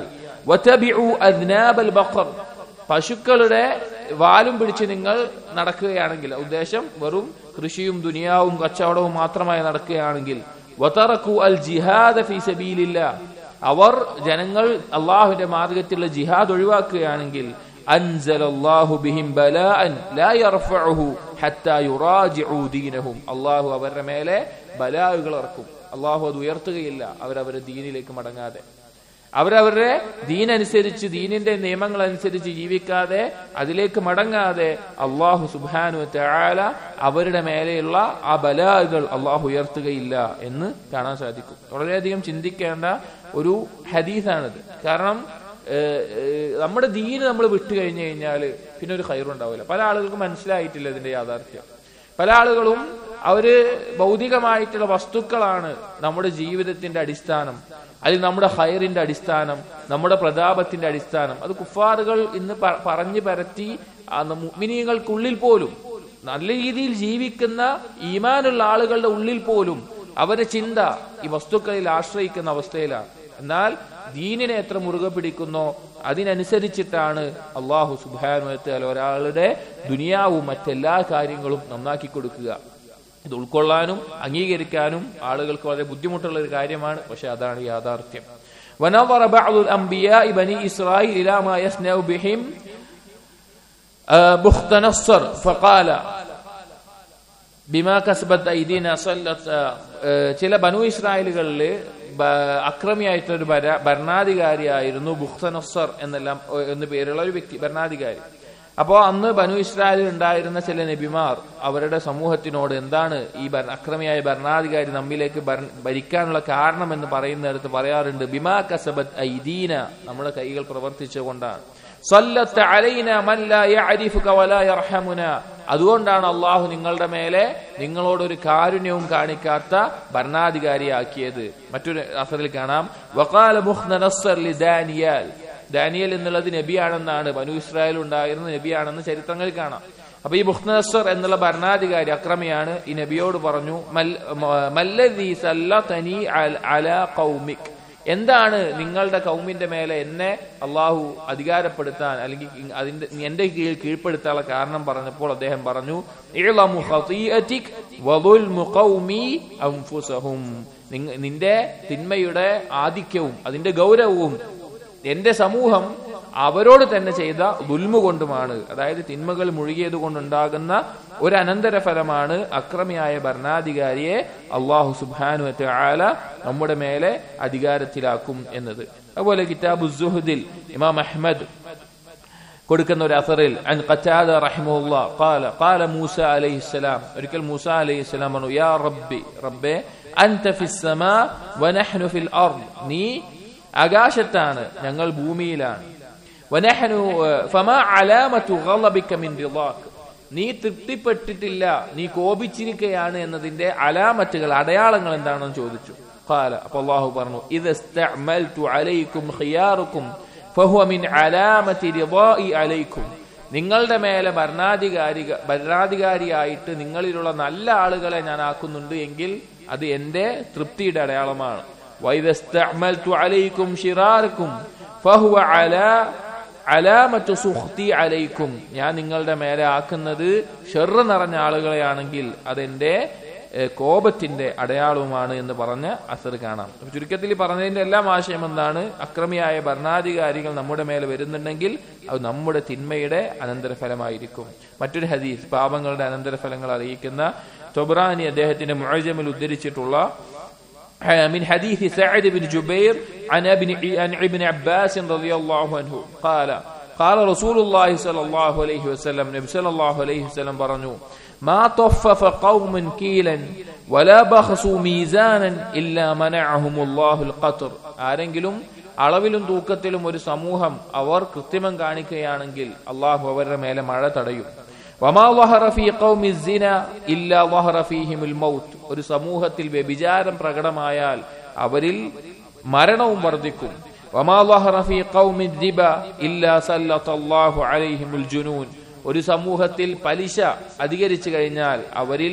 വതബിഉ അദ്നാബൽ ബഖർ, പശുക്കളുടെ വാലും പിടിച്ച് നിങ്ങൾ നടക്കുകയാണെങ്കിൽ, ഉദ്ദേശം വെറും കൃഷിയും ദുനിയാവും കച്ചവടവും മാത്രമായി നടക്കുകയാണെങ്കിൽ, വതറകു അൽ ജിഹാദ ഫീ സബീലില്ലാഹ്, അവർ ജനങ്ങൾ അല്ലാഹുവിന്റെ മാർഗ്ഗത്തിലുള്ള ജിഹാദ് ഒഴിവാക്കുകയാണെങ്കിൽ, അൻസലല്ലാഹു ബിഹിം ബലാഅൻ ലാ യർഫഉഹു ഹത്താ യുറാജിഉ ദീനഹും, അല്ലാഹു അവരുടെ മേലെ ബലാഉകൾ ഇറക്കും. അല്ലാഹു അത് ഉയർത്തുകയില്ല അവരവരുടെ ദീനിലേക്ക് മടങ്ങാതെ, അവരവരുടെ ദീനനുസരിച്ച്, ദീനിന്റെ നിയമങ്ങൾ അനുസരിച്ച് ജീവിക്കാതെ, അതിലേക്ക് മടങ്ങാതെ അല്ലാഹു സുബ്ഹാനഹു വ തആല അവരുടെ മേലെയുള്ള ആ ബലാകൾ അല്ലാഹു ഉയർത്തുകയില്ല എന്ന് കാണാൻ സാധിക്കും. വളരെയധികം ചിന്തിക്കേണ്ട ഒരു ഹദീസാണിത്. കാരണം നമ്മുടെ ദീന് നമ്മൾ വിട്ടു കഴിഞ്ഞു കഴിഞ്ഞാൽ പിന്നെ ഒരു ഖൈറുണ്ടാവില്ല. പല ആളുകൾക്കും മനസ്സിലായിട്ടില്ല ഇതിന്റെ യാഥാർത്ഥ്യം. പല ആളുകളും അവര് ഭൗതികമായിട്ടുള്ള വസ്തുക്കളാണ് നമ്മുടെ ജീവിതത്തിന്റെ അടിസ്ഥാനം, അതിൽ നമ്മുടെ ഖൈറിന്റെ അടിസ്ഥാനം, നമ്മുടെ പ്രതാപത്തിന്റെ അടിസ്ഥാനം. അത് കുഫാറുകൾ ഇന്ന് പറഞ്ഞു പരത്തി മുഅ്മിനീങ്ങൾക്കുള്ളിൽ പോലും, നല്ല രീതിയിൽ ജീവിക്കുന്ന ഈമാനുള്ള ആളുകളുടെ ഉള്ളിൽ പോലും അവരുടെ ചിന്ത ഈ വസ്തുക്കളിൽ ആശ്രയിക്കുന്ന അവസ്ഥയിലാണ്. എന്നാൽ ദീനിനെ എത്ര മുറുകെ പിടിക്കുന്നോ അതിനനുസരിച്ചിട്ടാണ് അല്ലാഹു സുബ്ഹാനഹു വ തആല ഒരാളുടെ ദുനിയാവും മറ്റെല്ലാ കാര്യങ്ങളും നന്നാക്കി കൊടുക്കുക. ഇത് ഉൾക്കൊള്ളാനും അംഗീകരിക്കാനും ആളുകൾക്ക് വളരെ ബുദ്ധിമുട്ടുള്ള ഒരു കാര്യമാണ്. പക്ഷെ അതാണ് യാഥാർത്ഥ്യം. വനവറ ബഅദുൽ അംബിയാഇ ബനി ഇസ്രായീൽ ഇലാ മാ യസ്നഉ ബിഹിം ബുഖ്തനസ്സർ ഫഖാല ബിമാ കസബത് ഐദീന സല്ലത്ത്. ചില ബനു ഇസ്രായേലുകളിൽ അക്രമിയായിട്ടൊരു ഭരണാധികാരിയായിരുന്നു ബുഖ്തനസ്സർ എന്ന് പേരുള്ള ഒരു വ്യക്തി, ഭരണാധികാരി. അപ്പോ അന്ന് ബനു ഇസ്രായേലിൽ ഉണ്ടായിരുന്ന ചില നബിമാർ അവരുടെ സമൂഹത്തിനോട് എന്താണ് ഈ അക്രമിയായ ഭരണാധികാരി നമ്മിലേക്ക് ഭരിക്കാനുള്ള കാരണം എന്ന് പറയുന്നിടത്ത് പറയാറുണ്ട്, ബിമാ കസബത് ഐദീന, നമ്മുടെ കൈകൾ പ്രവർത്തിച്ചുകൊണ്ടാണ്. സല്ലത്ത് അലൈന മൻ ലാ യഅരിഫുക വലാ യർഹമുന, അതുകൊണ്ടാണ് അല്ലാഹു നിങ്ങളുടെ മേലെ നിങ്ങളോടൊരു കാരുണ്യവും കാണിക്കാത്ത ഭരണാധികാരിയാക്കിയത്. മറ്റൊരു അസറിൽ കാണാം, വഖാല ബുഖ്തനസ്സർ ലി ദാനിയേൽ, ദാനിയേൽ എന്നുള്ളത് നബിയാണെന്നാണ്, ബനു ഇസ്രായേൽ ഉണ്ടായിരുന്ന നബിയാണെന്ന് ചരിത്രങ്ങളിൽ കാണാം. അപ്പൊ ഈ ബുഖ്തനസ്സർ എന്നുള്ള ഭരണാധികാരി അക്രമിയാണ്. ഈ നബിയോട് പറഞ്ഞു, മല്ലദീ സല്ലതനി അലാ ഖൗമിക്, എന്താണ് നിങ്ങളുടെ കൗമിന്റെ മേലെ എന്നെ അള്ളാഹു അധികാരപ്പെടുത്താൻ അല്ലെങ്കിൽ എന്റെ കീഴ്പ്പെടുത്താനുള്ള കാരണം പറഞ്ഞപ്പോൾ അദ്ദേഹം പറഞ്ഞു, ഇഅ്ലമു ഖതീഅതിക് വദുൽമു ഖൗമി അൻഫുസഹും, നിന്റെ തിന്മയുടെ ആധിക്യവും അതിന്റെ ഗൗരവവും എന്റെ സമൂഹം അവരോട് തന്നെ ചെയ്ത ദുൽമു കൊണ്ടുമാണ്. അതായത് തിന്മകൾ മുഴുകിയത് കൊണ്ടുണ്ടാകുന്ന ഒരു അനന്തരഫലമാണ് അക്രമിയായ ഭരണാധികാരിയെ അല്ലാഹു സുബ്ഹാനഹു വ തആല നമ്മുടെ മേലെ അധികാരത്തിലാക്കും എന്നത്. അതുപോലെ കിതാബു സുഹദിൽ ഇമാം അഹ്മദ് കൊടുക്കുന്ന ഒരു അസറിൽ അൻ ഖതാദ റഹിമഹുല്ലാഹ് ഖാല മൂസ അലൈഹിസ്സലാം, ഒരിക്കൽ മൂസ അലൈഹിസ്സലാം പറഞ്ഞു, യാ റബ്ബി, റബ്ബേ, അൻത ഫിസ് സമാ വനഹ്നു ഫിൽ അർദ്, നീ ആകാശത്താണ് ഞങ്ങൾ ഭൂമിയിലാണ്. വനഹ്നു ഫമാ അലാമതു ഗളബിക മിൻ റിളാക്, നീ തൃപ്തിപ്പെട്ടിട്ടില്ല, നീ കോപിച്ചിരിക്കുകയാണ് എന്നതിന്റെ അലാമത്തുകൾ, അടയാളങ്ങൾ എന്താണെന്ന് ചോദിച്ചു. ഖാല, അപ്പോൾ അല്ലാഹു പറഞ്ഞു, ഇദസ്തഅമൽതു അലൈക്കും ഖിയാറുക്കും ഫഹുവ മിൻ അലാമതി റിളാഇ അലൈക്കും, നിങ്ങളുടെ മേലെ ഭരണാധികാരിയായിട്ട് നിങ്ങളിലുള്ള നല്ല ആളുകളെ ഞാൻ ആക്കുന്നുണ്ട് എങ്കിൽ അത് എന്റെ തൃപ്തിയുടെ അടയാളമാണ്. വഇദസ്തഅമൽതു അലൈക്കും ശിറാറക്കും ഫഹുവ അലാമത്തു സുഖ്തി അലൈക്കും, ഞാൻ നിങ്ങളുടെ മേലെ ആക്കുന്നത് ഷർറ് നിറഞ്ഞ ആളുകളെയാണെങ്കിൽ അതെന്റെ കോപത്തിന്റെ അടയാളവുമാണ് എന്ന് പറഞ്ഞ അസർ കാണാം. ചുരുക്കത്തിൽ പറഞ്ഞതിന്റെ എല്ലാം ആശയം എന്താണ്? അക്രമിയായ ഭരണാധികാരികൾ നമ്മുടെ മേലെ വരുന്നുണ്ടെങ്കിൽ അത് നമ്മുടെ തിന്മയുടെ അനന്തരഫലമായിരിക്കും. മറ്റൊരു ഹദീസ് പാപങ്ങളുടെ അനന്തരഫലങ്ങൾ അറിയിക്കുന്ന തൊബ്രാനി അദ്ദേഹത്തിന്റെ മുഅ്ജമിൽ ഉദ്ധരിച്ചിട്ടുള്ള من حديث سعد بن جبير عن ابن عباس رضي الله عنه قال رسول الله صلى الله عليه وسلم, നബി സല്ലല്ലാഹു അലൈഹി വസല്ലം പറഞ്ഞു, ما طفف قوم كيلا ولا بخسوا ميزانا إلا منعهم الله القطر, ആരെങ്കിലും അളവിലും തൂക്കത്തിലും ഒരു സമൂഹം അവർ കൃത്രിമം കാണിക്കുകയാണെങ്കിൽ അള്ളാഹു അവരുടെ മേലെ മഴ തടയും. വമാ ളഹറ ഫീ ഖൗമി സിന ഇല്ലാ ളഹറ ഫീഹിമുൽ മൗത്ത്, ഒരു സമൂഹത്തിൽ വ്യഭിചാരം പ്രകടമായാൽ അവരിൽ മരണവും വർദ്ധിക്കും. വമാ ളഹറ ഫീ ഖൗമി റിബ ഇല്ലാ സല്ലല്ലാഹു അലൈഹിമുൽ ജുനൂൻ, ഒരു സമൂഹത്തിൽ പലിശ അധികരിച്ചു കഴിഞ്ഞാൽ അവരിൽ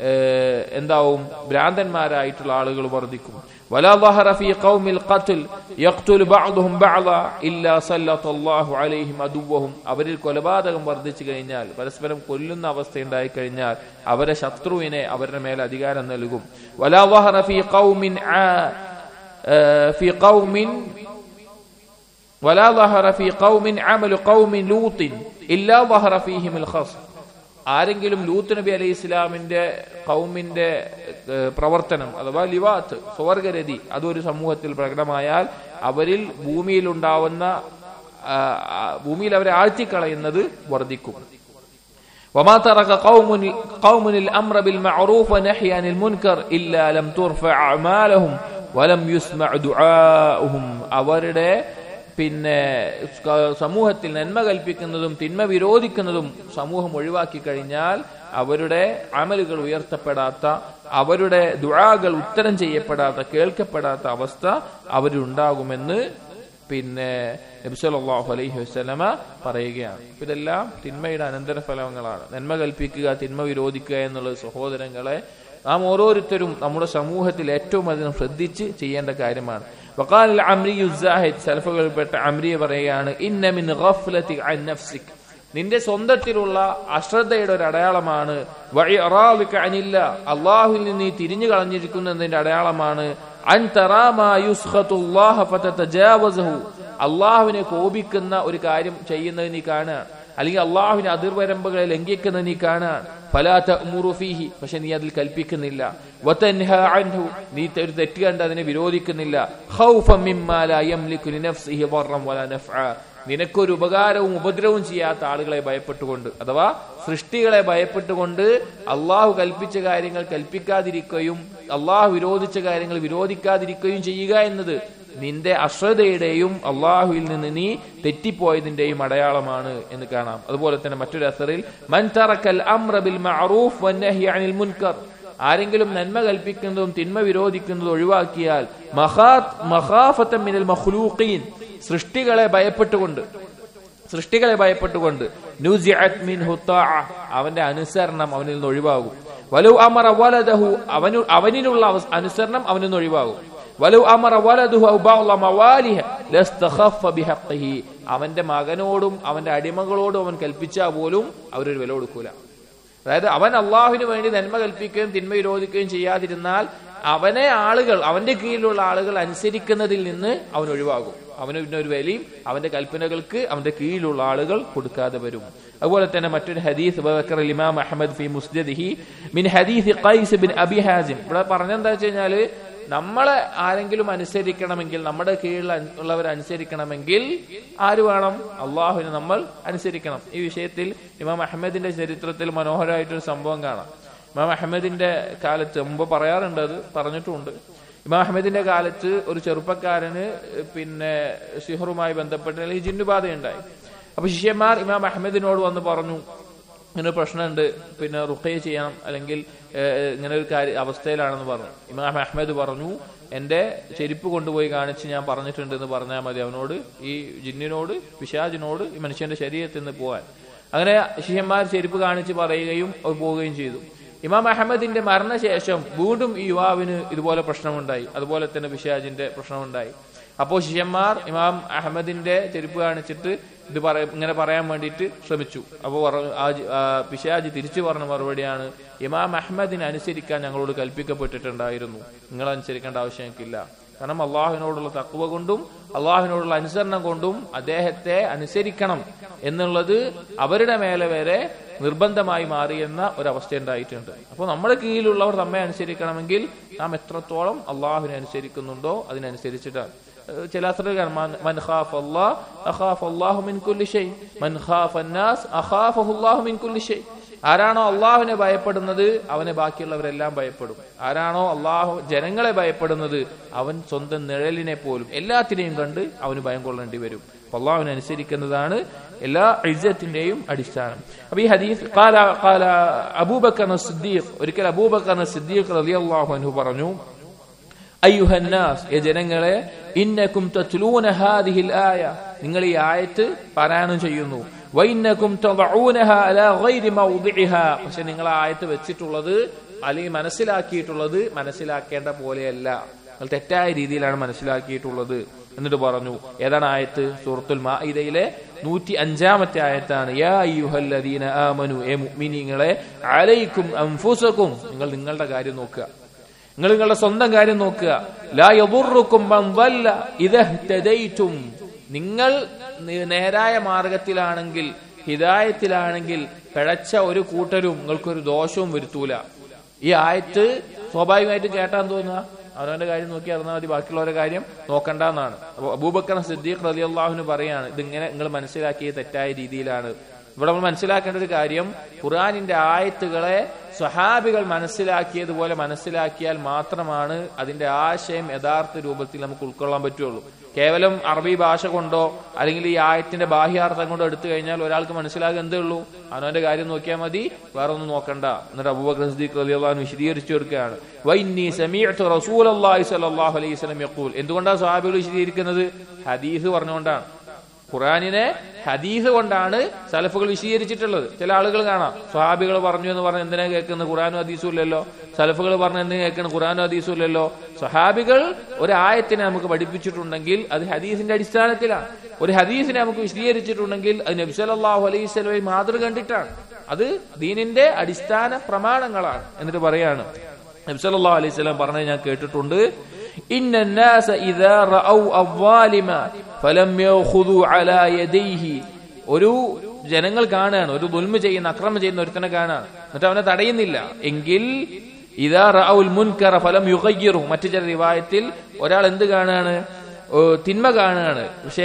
എന്താവും? ഭ്രാന്തന്മാരായിട്ടുള്ള ആളുകൾ വർദ്ധിക്കും. വലാ ളഹറ ഫീ ഖൗമിൽ ഖത്ൽ യഖ്തുലു ബഅ്ദുഹും ബഅ്ദാ ഇല്ലാ സല്ലല്ലാഹു അലൈഹിം അദുവ്വഹും. അവരിൽ കൊലപാതകം വർദ്ധിച്ചു കഴിഞ്ഞാൽ, പരസ്പരം കൊല്ലുന്ന അവസ്ഥ ഉണ്ടായി കഴിഞ്ഞാൽ അവരെ ശത്രുവിനെ അവരുടെ മേൽ അധികാരം നൽകും. വലാ വഹറ ഫീ ഖൗമിൻ ولا ظهر في قوم عمل قوم لوط إلا ظهر فيهم الخصم. ആരെങ്കിലും ലൂത്ത് നബി അലൈഹി ഇസ്ലാമിന്റെ ഖൗമിന്റെ പ്രവർത്തനം അഥവാ ലിവാത്ത് സ്വർഗരതി അതൊരു സമൂഹത്തിൽ പ്രകടമായാൽ അവരിൽ ഭൂമിയിൽ അവരെ ആഴ്ത്തിക്കളയുന്നത് വർദ്ധിക്കും. وما ترك قوم الأمر بالمعروف والنهي عن المنكر إلا لم ترفع أعمالهم ولم يسمع دعاؤهم. അവരുടെ സമൂഹത്തിൽ നന്മ കൽപ്പിക്കുന്നതും തിന്മ വിരോധിക്കുന്നതും സമൂഹം ഒഴിവാക്കി കഴിഞ്ഞാൽ അവരുടെ അമലുകൾ ഉയർത്തപ്പെടാത്ത, അവരുടെ ദുആകൾ ഉത്തരം ചെയ്യപ്പെടാത്ത, കേൾക്കപ്പെടാത്ത അവസ്ഥ അവരുണ്ടാകുമെന്ന് നബി സല്ലല്ലാഹു അലൈഹി വസല്ലമ പറയുകയാണ്. ഇതെല്ലാം തിന്മയുടെ അനന്തരഫലങ്ങളാണ്. നന്മ കൽപ്പിക്കുക, തിന്മ വിരോധിക്കുക എന്നുള്ളത് സഹോദരങ്ങളെ നാം ഓരോരുത്തരും നമ്മുടെ സമൂഹത്തിൽ ഏറ്റവും അധികം ശ്രദ്ധിച്ച് ചെയ്യേണ്ട കാര്യമാണ്. വഖാല അംരിയു സാഹിദ്, സലഫുകളിൽപ്പെട്ട അംരിയ പറയുകയാണ്, ഇന്ന മിൻ ഗഫ്ലതി അൻ നഫ്സിക്, നിന്റെ സ്വന്തത്തിലുള്ള അശ്രദ്ധയുടെ ഒരു അടയാളമാണ്. വഇറാദിക അനില്ല, അല്ലാഹുവിൽ നിന്ന് നീ തിരിഞ്ഞു കളഞ്ഞിരിക്കുന്നതിന്റെ അടയാളമാണ്. അൻ തറാ മാ യുസ്ഖതുല്ലാഹ ഫതതജാവസഹു, അല്ലാഹുവിനെ കോപിക്കുന്ന ഒരു കാര്യം ചെയ്യുന്നത് നീ കാണുക, അല്ലെങ്കിൽ അള്ളാഹുവിന്റെ അതിർവരമ്പുകളെ ലംഘിക്കുന്നത് നീ കാണാൻ. ഫലാ തഅ്മുറു ഫീഹി, പക്ഷെ നീ അതിൽ കൽപ്പിക്കുന്നില്ല. വതൻഹ അൻഹു, നീ ഒരു തെറ്റ് കണ്ട് അതിനെ വിരോധിക്കുന്നില്ല. ഖൗഫൻ മിമ്മാ ലാ യംലികു ലിനഫ്സിഹി ദർറൻ വലാ നഫ്അ, നിനക്കൊരു ഉപകാരവും ഉപദ്രവവും ചെയ്യാത്ത ആളുകളെ ഭയപ്പെട്ടുകൊണ്ട്, അഥവാ സൃഷ്ടികളെ ഭയപ്പെട്ടുകൊണ്ട് അള്ളാഹു കൽപ്പിച്ച കാര്യങ്ങൾ കൽപ്പിക്കാതിരിക്കുകയും അള്ളാഹു വിരോധിച്ച കാര്യങ്ങൾ വിരോധിക്കാതിരിക്കുകയും ചെയ്യുക എന്നത് നിന്റെ അശ്രദ്ധയുടെയും അള്ളാഹുവിൽ നിന്ന് നീ തെറ്റിപ്പോയതിന്റെയും അടയാളമാണ് എന്ന് കാണാം. അതുപോലെ തന്നെ മറ്റൊരു അസറിൽ, മൻ തറക്കൽ അംറ ബിൽ മഅറൂഫ് വന്നഹി അനിൽ മുൻകർ, ആരെങ്കിലും നന്മ കൽപ്പിക്കുന്നതും തിന്മ വിരോധിക്കുന്നതും ഒഴിവാക്കിയാൽ, മഖാഫതൻ മിനൽ മഖ്ലൂഖീൻ, സൃഷ്ടികളെ ഭയപ്പെട്ടുകൊണ്ട് നുസിഅത് മിൻഹു താഅ, അവന്റെ അനുസരണം അവനിൽ നിന്ന് ഒഴിവാകും. വലൗ അമറ വലദഹു, അവനിലുള്ള അനുസരണം അവനിൽ നിന്ന് ഒഴിവാകും. വലൗ അമറ വലദഹു ഔ ബഅദ മവാലിഹ ലസ്തഖഫ ബിഹഖ്ഹിഹി, അവന്റെ മകനോടും അവന്റെ അടിമകളോടും അവൻ കൽപ്പിച്ചാൽ പോലും അവരൊരു വില കൊടുക്കൂല. അതായത് അവൻ അള്ളാഹുവിന് വേണ്ടി നന്മ കൽപ്പിക്കുകയും തിന്മ വിരോധിക്കുകയും ചെയ്യാതിരുന്നാൽ അവന്റെ കീഴിലുള്ള ആളുകൾ അനുസരിക്കുന്നതിൽ നിന്ന് അവൻ ഒഴിവാകും. അവന് പിന്നെ ഒരു വിലയും അവന്റെ കൽപ്പനകൾക്ക് അവന്റെ കീഴിലുള്ള ആളുകൾ കൊടുക്കാതെ വരും. അതുപോലെ തന്നെ മറ്റൊരു ഹദീസ് ഇമാം അഹ്മദ് ഫി മുസ്നദിഹി മിൻ ഹദീസ് ഖൈസ് ബിൻ അബി ഹാസിം, ഇവിടെ പറഞ്ഞെന്താ വെച്ച് കഴിഞ്ഞാല്, നമ്മളെ ആരെങ്കിലും അനുസരിക്കണമെങ്കിൽ, നമ്മുടെ കീഴിലുള്ളവരെ അനുസരിക്കണമെങ്കിൽ ആര് വേണം? അള്ളാഹുവിനെ നമ്മൾ അനുസരിക്കണം. ഈ വിഷയത്തിൽ ഇമാം അഹ്മദിന്റെ ചരിത്രത്തിൽ മനോഹരമായിട്ടൊരു സംഭവം കാണാം. ഇമാം അഹ്മദിന്റെ കാലത്ത്, മുമ്പ് പറയാറുണ്ട്, അത് പറഞ്ഞിട്ടുമുണ്ട്, ഇമാം അഹ്മദിന്റെ കാലത്ത് ഒരു ചെറുപ്പക്കാരന് സിഹറുമായി ബന്ധപ്പെട്ട് അല്ലെങ്കിൽ ജിന്നുബാധയുണ്ടായി. അപ്പൊ ശിഷ്യന്മാർ ഇമാം അഹ്മദിനോട് വന്ന് പറഞ്ഞു, ഇങ്ങനെ പ്രശ്നമുണ്ട്, റുഖ്യ ചെയ്യണം, അല്ലെങ്കിൽ ഇങ്ങനെ ഒരു അവസ്ഥയിലാണെന്ന് പറഞ്ഞു. ഇമാം അഹ്മദ് പറഞ്ഞു, എന്റെ ചെരുപ്പ് കൊണ്ടുപോയി കാണിച്ച് ഞാൻ പറഞ്ഞിട്ടുണ്ട് എന്ന് പറഞ്ഞാൽ മതി അവനോട്, ഈ ജിന്നിനോട്, പിശാചിനോട് ഈ മനുഷ്യന്റെ ശരീരത്തിൽ നിന്ന് പോകാൻ. അങ്ങനെ ശിഷ്യന്മാർ ചെരുപ്പ് കാണിച്ച് പറയുകയും പോവുകയും ചെയ്തു. ഇമാം അഹ്മദിന്റെ മരണശേഷം വീണ്ടും ഈ യുവാവിന് ഇതുപോലെ പ്രശ്നമുണ്ടായി, അതുപോലെ തന്നെ പിശാചിന്റെ പ്രശ്നമുണ്ടായി. അപ്പോൾ ശിഷ്യന്മാർ ഇമാം അഹ്മദിന്റെ ചെരുപ്പ് കാണിച്ചിട്ട് ഇങ്ങനെ പറയാൻ വേണ്ടിയിട്ട് ശ്രമിച്ചു. അപ്പോൾ പിശാചി തിരിച്ചു പറഞ്ഞ മറുപടിയാണ്, ഇമാം അഹ്മദിനെ അനുസരിക്കാൻ ഞങ്ങളോട് കൽപ്പിക്കപ്പെട്ടിട്ടുണ്ടായിരുന്നു, നിങ്ങൾ അനുസരിക്കേണ്ട ആവശ്യമില്ല. കാരണം അള്ളാഹുവിനോടുള്ള തഖ്വ കൊണ്ടും അള്ളാഹുവിനോടുള്ള അനുസരണം കൊണ്ടും അദ്ദേഹത്തെ അനുസരിക്കണം എന്നുള്ളത് അവരുടെ മേലെ വരെ നിർബന്ധമായി മാറിയെന്ന ഒരവസ്ഥ ഉണ്ടായിട്ടുണ്ട്. അപ്പോൾ നമ്മുടെ കീഴിലുള്ളവർ നമ്മെ അനുസരിക്കണമെങ്കിൽ നാം എത്രത്തോളം അള്ളാഹുവിനെ അനുസരിക്കുന്നുണ്ടോ അതിനനുസരിച്ചിട്ടാണ്. ചില അസ്റുകൾ, മൻ ഖാഫ അല്ലാഹ് അഖാഫ അല്ലാഹു മിൻ കുല്ലി ഷൈ, മൻ ഖാഫ അന്നാസ് അഖാഫഹു അല്ലാഹു മിൻ കുല്ലി ഷൈ. ആരാണോ അള്ളാഹുവിനെ ഭയപ്പെടുന്നത് അവനെ ബാക്കിയുള്ളവരെല്ലാം ഭയപ്പെടും. ആരാണോ ജനങ്ങളെ ഭയപ്പെടുന്നത് അവൻ സ്വന്തം നിഴലിനെ പോലും എല്ലാത്തിനെയും കണ്ട് അവന് ഭയം കൊള്ളേണ്ടി വരും. അള്ളാഹുവിനെ അനുസരിക്കുന്നതാണ് എല്ലാ ഇസ്സത്തിന്റെയും അടിസ്ഥാനം. അപ്പൊ ഈ ഹദീസ് അബൂബക്കർ സിദ്ദീഖ്, ഒരിക്കൽ അബൂബക്കർ സിദ്ദീഖ് റളിയല്ലാഹു അൻഹു പറഞ്ഞു, അയ്യുഹന്നാസ്, യേ ജനങ്ങളെ, ഇന്നകും തത്ലൂന ഹാദിഹിൽ ആയ, നിങ്ങൾ ഈ ആയത്ത് പാരായണം ചെയ്യുന്നു. വഇന്നകും തദഊനഹാ അലാ ഗൈരി മൗദിഇഹാ, പക്ഷെ നിങ്ങൾ ആ ആയത്ത് വെച്ചിട്ടുള്ളത് അല്ലെങ്കിൽ മനസ്സിലാക്കിയിട്ടുള്ളത് മനസ്സിലാക്കേണ്ട പോലെയല്ല, നിങ്ങൾ തെറ്റായ രീതിയിലാണ് മനസ്സിലാക്കിയിട്ടുള്ളത്. എന്നിട്ട് പറഞ്ഞു. ഏതാണ് ആയത്ത്? സൂറത്തുൽ മാഇദയിലെ 105-ാമത്തെ ആയത്താണ്. യാ അയ്യുഹല്ലദീന ആമനു, ഏ മുഅ്മിനീങ്ങളെ, അലൈക്കും അൻഫുസകും, നിങ്ങൾ നിങ്ങളുടെ കാര്യം നോക്കുക, നിങ്ങൾ നിങ്ങളുടെ സ്വന്തം കാര്യം നോക്കുക. ലാ യദുറുക്കും മൻ ദല്ല ഇദാ ഇഹ്തദൈതും, നിങ്ങൾ നേരായ മാർഗത്തിലാണെങ്കിൽ, ഹിദായത്തിലാണെങ്കിൽ പിഴച്ച ഒരു കൂട്ടരും നിങ്ങൾക്കൊരു ദോഷവും വരുത്തൂല. ഈ ആയത്ത് സ്വാഭാവികമായിട്ട് കേട്ടാൻ തോന്നുക അവനവന്റെ കാര്യം നോക്കി അറിഞ്ഞാൽ മതി, ബാക്കിയുള്ളവരുടെ കാര്യം നോക്കണ്ടെന്നാണ്. അപ്പൊ അബൂബക്കർ സിദ്ദീഖ് റളിയല്ലാഹു അൻഹു പറയാണ്, ഇതിങ്ങനെ നിങ്ങൾ മനസ്സിലാക്കിയത് തെറ്റായ രീതിയിലാണ്. ഇവിടെ നമ്മൾ മനസ്സിലാക്കേണ്ട ഒരു കാര്യം, ഖുർആനിന്റെ ആയത്തുകളെ സ്വഹാബികൾ മനസ്സിലാക്കിയതുപോലെ മനസ്സിലാക്കിയാൽ മാത്രമാണ് അതിന്റെ ആശയം യഥാർത്ഥ രൂപത്തിൽ നമുക്ക് ഉൾക്കൊള്ളാൻ പറ്റുള്ളൂ. കേവലം അറബി ഭാഷ കൊണ്ടോ അല്ലെങ്കിൽ ഈ ആയത്തിന്റെ ബാഹ്യാർത്ഥം കൊണ്ടോ എടുത്തു കഴിഞ്ഞാൽ ഒരാൾക്ക് മനസ്സിലാകുക എന്തേ ഉള്ളൂ, അവനവന്റെ കാര്യം നോക്കിയാൽ മതി, വേറെ ഒന്നും നോക്കണ്ട. എന്നിട്ട് അബൂബക്കർ സിദ്ദീഖ് റളിയല്ലാഹു അൻഹു വിശദീകരിച്ചു കൊടുക്കുകയാണ്, വഇന്നി സമീഅതു റസൂലല്ലാഹി സ്വല്ലല്ലാഹു അലൈഹി വസല്ലം യഖൂൽ. എന്തുകൊണ്ടാണ് സ്വഹാബികൾ വിശദീകരിക്കുന്നത്? ഹദീസ് പറഞ്ഞുകൊണ്ടാണ്. ഖുർആനിനെ ഹദീസ് കൊണ്ടാണ് സലഫുകൾ വിശദീകരിച്ചിട്ടുള്ളത്. ചില ആളുകൾ കാണാം, സ്വഹാബികൾ പറഞ്ഞു എന്ന് പറഞ്ഞ് എന്തിനാ കേൾക്കുന്നത്, ഖുർആനും ഹദീസും ഇല്ലല്ലോ. സലഫുകൾ പറഞ്ഞ് എന്തിനാ കേൾക്കുന്നത്, ഖുർആനും ഹദീസും ഇല്ലല്ലോ. സ്വഹാബികൾ ഒരു ആയത്തിനെ നമുക്ക് പഠിപ്പിച്ചിട്ടുണ്ടെങ്കിൽ അത് ഹദീസിന്റെ അടിസ്ഥാനത്തിലാണ്. ഒരു ഹദീസിനെ നമുക്ക് വിശദീകരിച്ചിട്ടുണ്ടെങ്കിൽ അത് നബി സല്ലല്ലാഹു അലൈഹി വസല്ലം മാതൃക കണ്ടിട്ടാണ്. അത് ദീനിന്റെ അടിസ്ഥാന പ്രമാണങ്ങളാണ്. എന്നിട്ട് പറയാണ്, നബി സല്ലല്ലാഹു അലൈഹി വസല്ലം പറഞ്ഞത് ഞാൻ കേട്ടിട്ടുണ്ട്, ഇന്നന്നാസ ഇദാ റഅൗ അദ്ദാലിമ ഫലം യഖുദു അലാ യദൈഹി. ഒരു ജനങ്ങൾ കാണുകയാണ്, ഒരു ദുൽമ ചെയ്യുന്ന, അക്രമം ചെയ്യുന്ന ഒരുത്തനെ കാണുകയാണ്, എന്നിട്ട് അവനെ തടയുന്നില്ല എങ്കിൽ ഇദാ റഅഉൽ മുൻകറ ഫലം യുഗയ്യിറു. മറ്റു ചില റിവായത്തിൽ ഒരാൾ എന്ത് കാണുകയാണ്, തിന്മ കാണുകയാണ്, പക്ഷെ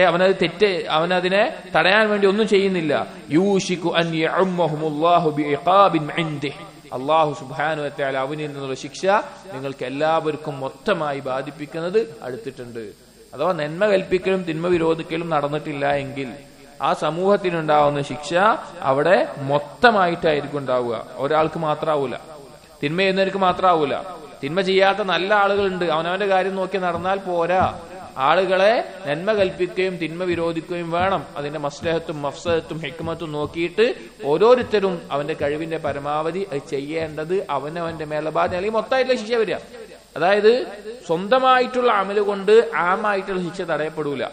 അവനതിനെ തടയാൻ വേണ്ടി ഒന്നും ചെയ്യുന്നില്ല. യൂഷികു അൻ യഉമ്മഹുമുല്ലാഹു ബിഇഖാബിൻ ഇൻദിഹി. അല്ലാഹു സുബ്ഹാനഹു വ തആല അവനിൽ നിന്നുള്ള ശിക്ഷ നിങ്ങൾക്ക് എല്ലാവർക്കും മൊത്തമായി ബാധിപ്പിക്കുന്നത് അടുത്തിട്ടുണ്ട്. അഥവാ നന്മ കൽപ്പിക്കലും തിന്മ വിരോധിക്കലും നടന്നിട്ടില്ല എങ്കിൽ ആ സമൂഹത്തിനുണ്ടാവുന്ന ശിക്ഷ അവിടെ മൊത്തമായിട്ടായിരിക്കും ഉണ്ടാവുക. ഒരാൾക്ക് മാത്രമാവൂല, തിന്മ ചെയ്യുന്നവർക്ക് മാത്രമാവൂല. തിന്മ ചെയ്യാത്ത നല്ല ആളുകളുണ്ട്, അവനവന്റെ കാര്യം നോക്കി നടന്നാൽ പോരാ. ആളുകളെ നന്മ കൽപ്പിക്കുകയും തിന്മ വിരോധിക്കുകയും വേണം. അതിന്റെ മസ്ലഹത്തും മഫ്സദത്തും ഹിക്മത്തും നോക്കിയിട്ട് ഓരോരുത്തരും അവന്റെ കഴിവിന്റെ പരമാവധി അത് ചെയ്യേണ്ടത് അവനവന്റെ മേലബാധ, അല്ലെങ്കിൽ മൊത്തമായിട്ടുള്ള ശിക്ഷ വരിക. അതായത് സ്വന്തമായിട്ടുള്ള അമല് കൊണ്ട് ആമായിട്ടുള്ള ശിക്ഷ തടയപ്പെടൂല.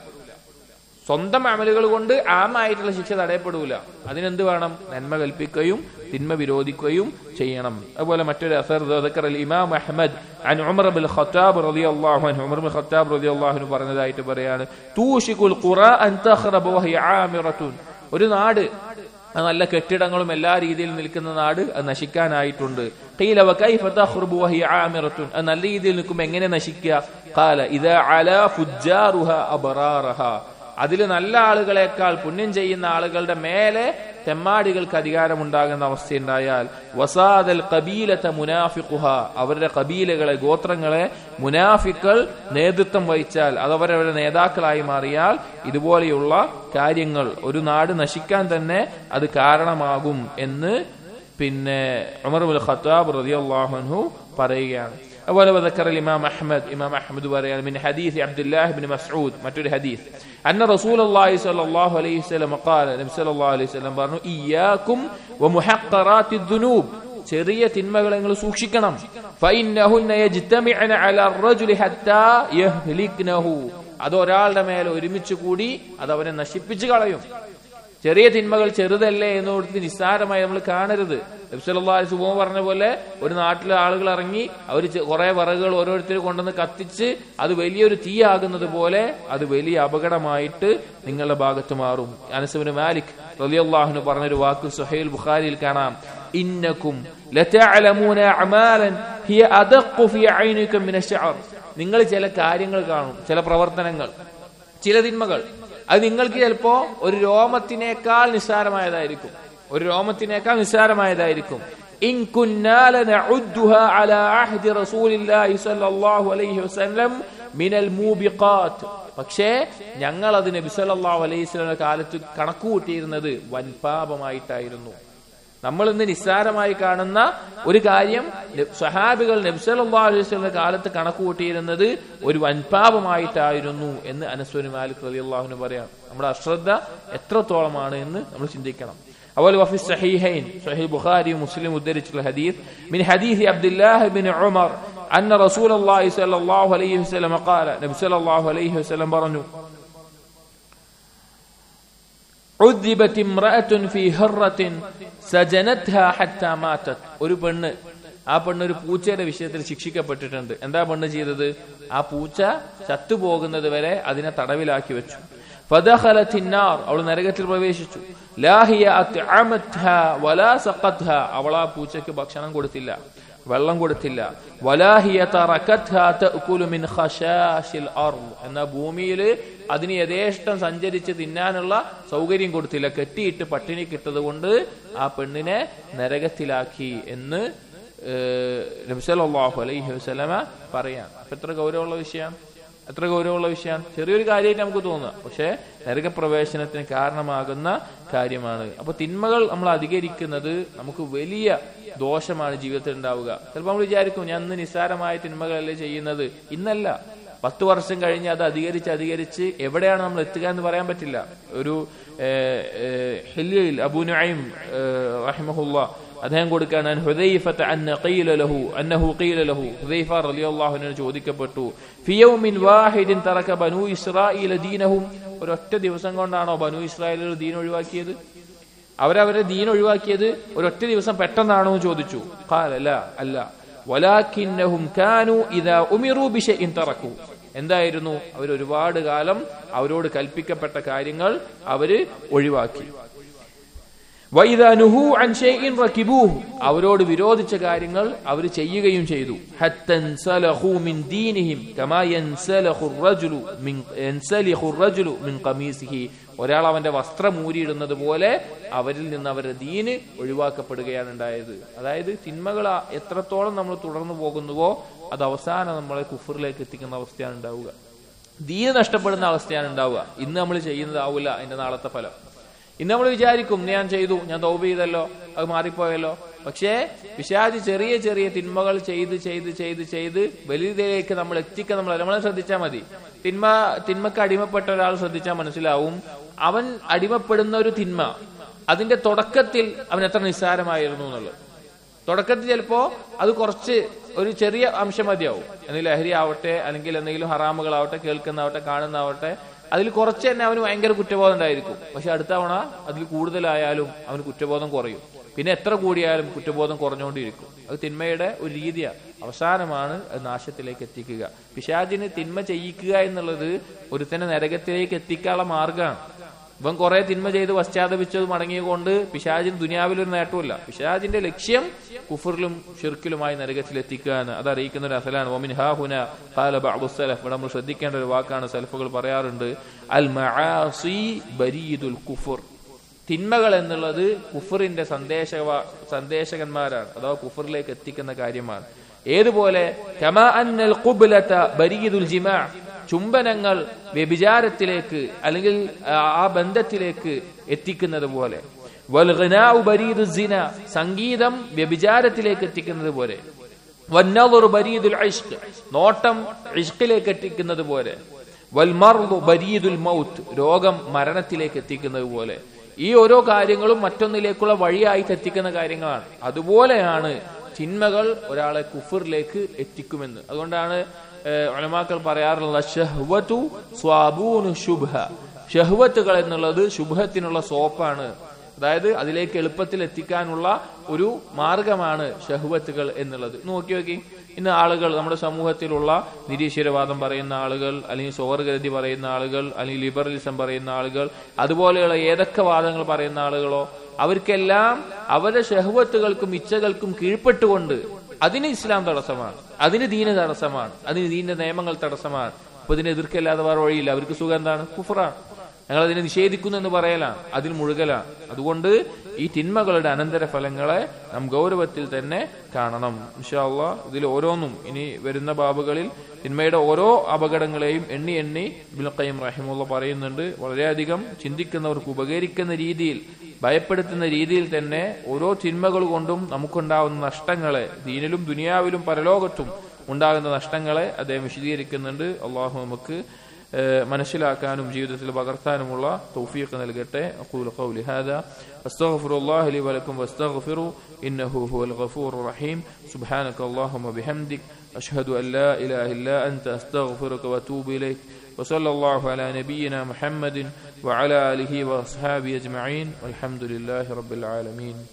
സ്വന്തം അമലുകൾ കൊണ്ട് ആമായിട്ടുള്ള ശിക്ഷ തടയപ്പെടൂല. അതിനെന്ത് വേണം? നന്മ കൽപ്പിക്കുകയും തിന്മ വിരോധിക്കുകയും ചെയ്യണം. അതുപോലെ മറ്റൊരു അസർ ഇമാം അഹ്മദ് അൻ ഉമർ ഇബ്നുൽ ഖത്താബ് റളിയല്ലാഹു അൻഹു, ഉമർ ഇബ്നുൽ ഖത്താബ് റളിയല്ലാഹു അൻഹു പറഞ്ഞതായിട്ട് പറയാണ്, തൂഷികുൽ ഖുറാ അൻ തഖറബ വഹിയ ആമിറത്തുൻ. ഒരു നാട്, നല്ല കെട്ടിടങ്ങളും എല്ലാ രീതിയിലും നിൽക്കുന്ന നാട്, അത് നശിക്കാനായിട്ടുണ്ട്. ഖീല വകൈഫ തഖറബു വഹിയ ആമിറത്തുൻ. അത് നല്ല രീതിയിൽ നിൽക്കുമ്പോൾ എങ്ങനെ നശിക്കുക? ഖാല ഇദാ അലാ ഫുജ്ജാറുഹാ അബ്റാറഹാ. അതിൽ നല്ല ആളുകളെക്കാൾ പുണ്യം ചെയ്യുന്ന ആളുകളുടെ മേലെ തെമ്മാടികൾക്ക് അധികാരമുണ്ടാകുന്ന അവസ്ഥയുണ്ടായാൽ, വസാദൽ ഖബീലത മുനാഫിഖുഹ. അവരുടെ കബീലകളെ, ഗോത്രങ്ങളെ മുനാഫിക്കൾ നേതൃത്വം വഹിച്ചാൽ, അതവരവരുടെ നേതാക്കളായി മാറിയാൽ ഇതുപോലെയുള്ള കാര്യങ്ങൾ ഒരു നാട് നശിക്കാൻ തന്നെ അത് കാരണമാകും എന്ന് പിന്നെ ഉമർ ഇബ്നുൽ ഖത്താബ് റളിയല്ലാഹു അൻഹു പറയുകയാണ്. അതുപോലെ ഇമാം അഹ്മദ് പറയാണ്, മിൻ ഹദീസ് അബ്ദുല്ലാഹ് ഇബ്നു മസ്ഊദ്, മറ്റൊരു ഹദീസ്, അന്ന റസൂലുള്ളാഹി സ്വല്ലല്ലാഹു അലൈഹി വസല്ലം ഖാല, നബി സല്ലല്ലാഹു അലൈഹി വസല്ലം പറഞ്ഞു, ഇയ്യാകും വമുഹഖറാത്തിദ് ദുനൂബ്. ചെറിയ തിന്മകളെ നിങ്ങൾ സൂക്ഷിക്കണം. ഫഇന്നഹുന്ന യജ്തമിഅന അലാ റജുലി ഹത്താ യഹ്ലിക്നഹു. അത് ഒരാളുടെ മേലെ ഒരുമിച്ച് കൂടി അത് അവനെ നശിപ്പിച്ചു കളയും. ചെറിയ തിന്മകൾ ചെറുതല്ലേ എന്നോർത്ത് നിസ്സാരമായി നമ്മൾ കാണരുത്. നബി സല്ലല്ലാഹു അലൈഹി വസല്ലം പറഞ്ഞ പോലെ ഒരു നാട്ടിലെ ആളുകൾ ഇറങ്ങി അവർ കുറെ വിറകുകൾ ഓരോരുത്തർ കൊണ്ടുവന്ന് കത്തിച്ച് അത് വലിയൊരു തീയാകുന്നത് പോലെ അത് വലിയ അപകടമായിട്ട് നിങ്ങളുടെ ഭാഗത്ത് മാറും. അനസ് ഇബ്നു മാലിക് റളിയല്ലാഹു അൻഹു പറഞ്ഞൊരു വാക്ക് സ്വഹീഹുൽ ബുഖാരിയിൽ കാണാം, ഇന്നകും ലതഅലമൂന അമാലൻ ഹിയ അദഖു ഫീ ഐനികും മിന അശ്ശഅർ. നിങ്ങൾ ചില കാര്യങ്ങൾ കാണും, ചില പ്രവർത്തനങ്ങൾ, ചില തിന്മകൾ, അത് നിങ്ങൾക്ക് ചിലപ്പോ ഒരു രോമത്തിനേക്കാൾ നിസ്സാരമായതായിരിക്കും. ഇൻ കുന്നാ ലനഉദ്ദുഹാ അലാ അഹ്ദി റസൂലില്ലാഹി സ്വല്ലല്ലാഹു അലൈഹി വസല്ലം മിനൽ മൂബിഖാത്ത്. പക്ഷേ ഞങ്ങൾ അത് നബി സല്ലല്ലാഹു അലൈഹി വസല്ലം കാലത്ത് കണക്കുകൂട്ടിയിരുന്നത് വൻപാപമായിട്ടായിരുന്നു. നമ്മൾ ഇന്ന് നിസ്സാരമായി കാണുന്ന ഒരു കാര്യം സ്വഹാബികൾ നബി സല്ലല്ലാഹു അലൈഹി വസല്ലം കാലത്ത് കണക്കുകൂട്ടിയിരുന്നത് ഒരു വൻപാപമായിട്ടായിരുന്നു എന്ന് അനസ് ഇബ്നു മാലിക് റളിയല്ലാഹു അൻഹു പറയാം. നമ്മുടെ അശ്രദ്ധ എത്രത്തോളമാണ് എന്ന് നമ്മൾ ചിന്തിക്കണം. അതുപോലെ വഫി സഹീഹൈൻ, സഹീഹ് ബുഖാരി മുസ്ലിം ഉദ്ധരിച്ചിട്ടുള്ള ഹദീസ്, മിൻ ഹദീസ് അബ്ദുല്ലാഹ് ഇബ്നു ഉമർ അന്ന റസൂലുള്ളാഹി സ്വല്ലല്ലാഹു അലൈഹി വസല്ലം ഖാല, നബി സല്ലല്ലാഹു അലൈഹി വസല്ലം പറഞ്ഞു, ഉദ്ദിബത് ഇംറഅത്തുൻ ഫീ ഹർറത്തിൻ സജനത്ഹാ ഹത്താ മാതത്. ഒരു പെണ്ണ്, ആ പെണ്ണ് ഒരു പൂച്ചയുടെ വിഷയത്തിൽ ശിക്ഷിക്കപ്പെട്ടിട്ടുണ്ട്. എന്താ പെണ്ണ് ചെയ്തത്? ആ പൂച്ച ചത്തുപോകുന്നത് വരെ അതിനെ തടവിലാക്കി വെച്ചു. ഫദഖലത് النار, അവൾ നരകത്തിൽ പ്രവേശിച്ചു. ലാ ഹിയ അത്അമത്ഹാ വലാ സഖത്ഹാ, അവൾ ആ പൂച്ചയ്ക്ക് ഭക്ഷണം കൊടുത്തില്ല, വെള്ളം കൊടുത്തില്ല. വലാ ഹിയ തറകത്ഹാ തഅകുലു മിൻ ഖശാശിൽ അർദ്, എന്നാ ഭൂമിയിൽ അതിന് യഥേഷ്ടം സഞ്ചരിച്ച് തിന്നാനുള്ള സൗകര്യം കൊടുത്തില്ല, കെട്ടിയിട്ട് പട്ടിണി കിട്ടത് കൊണ്ട് ആ പെണ്ണിനെ നരകത്തിലാക്കി എന്ന് നബി സല്ലല്ലാഹു അലൈഹി വസല്ലമ പറയാം. അപ്പൊ എത്ര ഗൗരവമുള്ള വിഷയം, എത്ര ഗൗരവമുള്ള വിഷയം. ചെറിയൊരു കാര്യമായിട്ട് നമുക്ക് തോന്നുക, പക്ഷെ നരകപ്രവേശനത്തിന് കാരണമാകുന്ന കാര്യമാണ്. അപ്പൊ തിന്മകൾ നമ്മൾ അധികരിക്കുന്നത് നമുക്ക് വലിയ ദോഷമാണ് ജീവിതത്തിൽ ഉണ്ടാവുക. ചിലപ്പോൾ നമ്മൾ വിചാരിക്കും ഞാൻ ഇന്ന് നിസ്സാരമായ തിന്മകളല്ലേ ചെയ്യുന്നത്. ഇന്നല്ല, 10 വർഷം കഴിഞ്ഞ് അത് അധികരിച്ച് എവിടെയാണ് നമ്മൾ എത്തുക എന്ന് പറയാൻ പറ്റില്ല. ഒരു ഹില്യയിൽ അബൂ നുഐം റഹിമഹുല്ലാഹ് അദ്ദേഹം കൊടുക്കാൻ ഹുദൈഫത അന്നഹു ഖീല ലഹു, ഹുദൈഫ റളിയല്ലാഹു അൻഹു ചോദിക്കപ്പെട്ടു, ഫി യൗമിൻ വാഹിദിൻ തറക ബനൂ ഇസ്രായീല ദീനഹും, ഒരൊറ്റ ദിവസം കൊണ്ടാണോ ബനൂ ഇസ്രായേൽ ദീൻ ഒഴിവാക്കിയത്? അവരവരുടെ ദീൻ ഒഴിവാക്കിയത് ഒരൊറ്റ ദിവസം പെട്ടെന്നാണോ എന്ന് ചോദിച്ചു. ഖാല ലാ, അല്ല, വലാകിന്നഹും കാനൂ ഇദാ ഉമിറൂ ബിശൈഇൻ തറകൂ, എന്തായിരുന്നു? അവർ ഒരുപാട് കാലം അവരോട് കൽപ്പിക്കപ്പെട്ട കാര്യങ്ങൾ അവര് ഒഴിവാക്കി. വൈദാ നുഹൂ അൻ ശൈഇൻ റകിബൂഹു, അവരോട് വിരോധിച്ച കാര്യങ്ങൾ അവർ ചെയ്യുകയും ചെയ്തു. ഹത്തൻസലഖൂ മിൻ ദീനിഹിം കമാ യൻസലഖു റജുലു മിൻ ഖമീസിഹി, ഒരാൾ അവന്റെ വസ്ത്രം ഊരിയിടുന്നത് പോലെ അവരിൽ നിന്ന് അവരുടെ ദീന് ഒഴിവാക്കപ്പെടുകയാണ് ഉണ്ടായത്. അതായത് തിന്മകൾ എത്രത്തോളം നമ്മൾ തുടർന്നു പോകുന്നുവോ അത് അവസാനം നമ്മളെ കുഫറിലേക്ക് എത്തിക്കുന്ന അവസ്ഥയാണ് ഉണ്ടാവുക, ദീന് നഷ്ടപ്പെടുന്ന അവസ്ഥയാണ് ഉണ്ടാവുക. ഇന്ന് നമ്മൾ ചെയ്യുന്നതാവില്ല അതിന്റെ നാളത്തെ ഫലം. ഇന്ന് നമ്മൾ വിചാരിക്കും ഞാൻ ചെയ്തു, ഞാൻ തൗബ ചെയ്തല്ലോ, അത് മാറിപ്പോയല്ലോ. പക്ഷേ പിശാച് ചെറിയ ചെറിയ തിന്മകൾ ചെയ്ത് വലുതിലേക്ക് നമ്മൾ എത്തിക്കാൻ നമ്മളെ ശ്രദ്ധിച്ചാൽ മതി. തിന്മക്ക് അടിമപ്പെട്ട ഒരാൾ ശ്രദ്ധിച്ചാൽ മനസ്സിലാവും, അവൻ അടിമപ്പെടുന്ന ഒരു തിന്മ അതിന്റെ തുടക്കത്തിൽ അവൻ എത്ര നിസ്സാരമായിരുന്നു എന്നുള്ളത്. തുടക്കത്തിൽ ചിലപ്പോ അത് കുറച്ച് ഒരു ചെറിയ അംശം മതിയാവും. എന്തെങ്കിലും ലഹരി ആവട്ടെ, അല്ലെങ്കിൽ എന്തെങ്കിലും ഹറാമുകളാവട്ടെ, കേൾക്കുന്നാവട്ടെ, കാണുന്നാവട്ടെ, അതിൽ കുറച്ച് തന്നെ അവന് ഭയങ്കര കുറ്റബോധം ഉണ്ടായിരിക്കും. പക്ഷെ അടുത്ത തവണ അതിൽ കൂടുതലായാലും അവന് കുറ്റബോധം കുറയും. പിന്നെ എത്ര കൂടിയാലും കുറ്റബോധം കുറഞ്ഞുകൊണ്ടിരിക്കും. അത് തിന്മയുടെ ഒരു രീതിയാണ്. അവസാനമാണ് അത് നാശത്തിലേക്ക് എത്തിക്കുക. പിശാചിന് തിന്മ ചെയ്യിക്കുക എന്നുള്ളത് ഒരുത്തനെ നരകത്തിലേക്ക് എത്തിക്കാനുള്ള മാർഗമാണ്. ഇവൻ കുറെ തിന്മ ചെയ്ത് പശ്ചാത്തപിച്ചത് മടങ്ങിയതുകൊണ്ട് പിശാചിന് ദുനിയാവിലൊരു നേട്ടമില്ല. പിശാചിന്റെ ലക്ഷ്യം കുഫറിലും ഷിർക്കിലുമായി നരകത്തിലെത്തിക്കുക എന്ന് അത് അറിയിക്കുന്ന ഒരു അസലാണ്. വമിൻ ഹാഹുന ഖാല ബഅദു സലഫ്, ഇവിടെ നമ്മൾ ശ്രദ്ധിക്കേണ്ട ഒരു വാക്കാണ്, സലഫുകൾ പറയാറുണ്ട്, അൽ മആസി ബരീദുൽ കുഫർ, തിന്മകൾ എന്നുള്ളത് കുഫറിന്റെ സന്ദേശകന്മാരാണ്, അഥവാ കുഫറിലേക്ക് എത്തിക്കുന്ന കാര്യമാണ്. ഏതുപോലെ കമാ അന്നൽ ഖുബ്ലത ബരീദുൽ ജിമാ, ചുംബനങ്ങൾ വ്യഭിചാരത്തിലേക്ക് അല്ലെങ്കിൽ ആ ബന്ധത്തിലേക്ക് എത്തിക്കുന്നത് പോലെ, വൽ ഗനാഉ ബരീദുൽ സിന, സംഗീതം വ്യഭിചാരത്തിലേക്ക് എത്തിക്കുന്നത് പോലെ, വന്നദറു ബരീദുൽ ഇശ്ഖ്, നോട്ടം ഇശ്ഖിലേക്ക് എത്തിക്കുന്നത് പോലെ, വൽ മർദു ബരീദുൽ മൗത്ത്, രോഗം മരണത്തിലേക്ക് എത്തിക്കുന്നത് പോലെ. ഈ ഓരോ കാര്യങ്ങളും മറ്റൊന്നിലേക്കുള്ള വഴിയായിട്ട് എത്തിക്കുന്ന കാര്യങ്ങളാണ്. അതുപോലെയാണ് തിന്മകൾ ഒരാളെ കുഫറിലേക്ക് എത്തിക്കുമെന്ന്. അതുകൊണ്ടാണ് ഉലമാക്കൾ പറയാറുള്ളത് ശഹ്വതു സ്വാബൂനു ശുബ്ഹ, ഷഹ്വത്തുകൾ എന്നുള്ളത് ശുഭത്തിനുള്ള സോപ്പാണ്. അതായത് അതിലേക്ക് എളുപ്പത്തിൽ എത്തിക്കാനുള്ള ഒരു മാർഗമാണ് ഷഹ്വത്തുകൾ എന്നുള്ളത്. നോക്കി ഇന്ന് ആളുകൾ, നമ്മുടെ സമൂഹത്തിലുള്ള നിരീശ്വരവാദം പറയുന്ന ആളുകൾ, അല്ലെങ്കിൽ സ്വർഗരതി പറയുന്ന ആളുകൾ, അല്ലെങ്കിൽ ലിബറലിസം പറയുന്ന ആളുകൾ, അതുപോലെയുള്ള ഏതൊക്കെ വാദങ്ങൾ പറയുന്ന ആളുകളോ, അവർക്കെല്ലാം അവരുടെ ഷഹ്വത്തുകൾക്കും ഇച്ഛകൾക്കും കീഴ്പ്പെട്ടുകൊണ്ട് അതിന് ഇസ്ലാം തടസ്സമാണ്, അതിന് ദീന് തടസ്സമാണ്, അതിന് ദീനിന്റെ നിയമങ്ങൾ തടസ്സമാണ്. അപ്പൊ ഇതിനെ എതിർക്കല്ലാതെ വേറെ വഴിയില്ല. അവർക്ക് സുഖം എന്താണ്? കുഫറാണ്. ഞങ്ങൾ അതിനെ നിഷേധിക്കുന്നു എന്ന് പറയലാണ്, അതിൽ മുഴുകലാണ്. അതുകൊണ്ട് ഈ തിന്മകളുടെ അനന്തര ഫലങ്ങളെ നാം ഗൗരവത്തിൽ തന്നെ കാണണം. ഇൻഷാ അല്ലാഹ് ഇതിൽ ഓരോന്നും ഇനി വരുന്ന ബാബുകളിൽ തിന്മയുടെ ഓരോ അപകടങ്ങളെയും എണ്ണി ഇബ്നുൽ ഖയ്യിം റഹിമഹുല്ലാഹ് പറയുന്നുണ്ട്. വളരെയധികം ചിന്തിക്കുന്നവർക്ക് ഉപകരിക്കുന്ന രീതിയിൽ, ഭയപ്പെടുത്തുന്ന രീതിയിൽ തന്നെ ഓരോ തിന്മകൾ കൊണ്ടും നമുക്കുണ്ടാവുന്ന നഷ്ടങ്ങളെ, ദീനിലും ദുനിയാവിലും പരലോകത്തും ഉണ്ടാകുന്ന നഷ്ടങ്ങളെ അദ്ദേഹം വിശദീകരിക്കുന്നുണ്ട്. അള്ളാഹു നമുക്ക് മനസ്സിലാക്കാനും ജീവിതത്തിൽ പകർത്താനുമുള്ള തൗഫീഖ് നൽകട്ടെ. അഖൂലു ഖൗലി ഹാദാ അസ്തഗ്ഫിറുല്ലാഹ ലി വലക്കും വസ്തഗ്ഫിറു ഇന്നഹു ഹുവൽ ഗഫൂറുർ റഹീം. സുബ്ഹാനകല്ലാഹുമ്മ ബിഹംദിക അഷ്ഹദു അൻ ലാ ഇലാഹ ഇല്ലാ അൻത അസ്തഗ്ഫിറുക വഅതൂബു ഇലൈക്. വസല്ലല്ലാഹു അലാ നബിയ്യിനാ മുഹമ്മദിൻ വഅലാ ആലിഹി വഅസ്ഹാബിഹി അജ്മഈൻ വൽഹംദുലില്ലാഹി റബ്ബിൽ ആലമീൻ.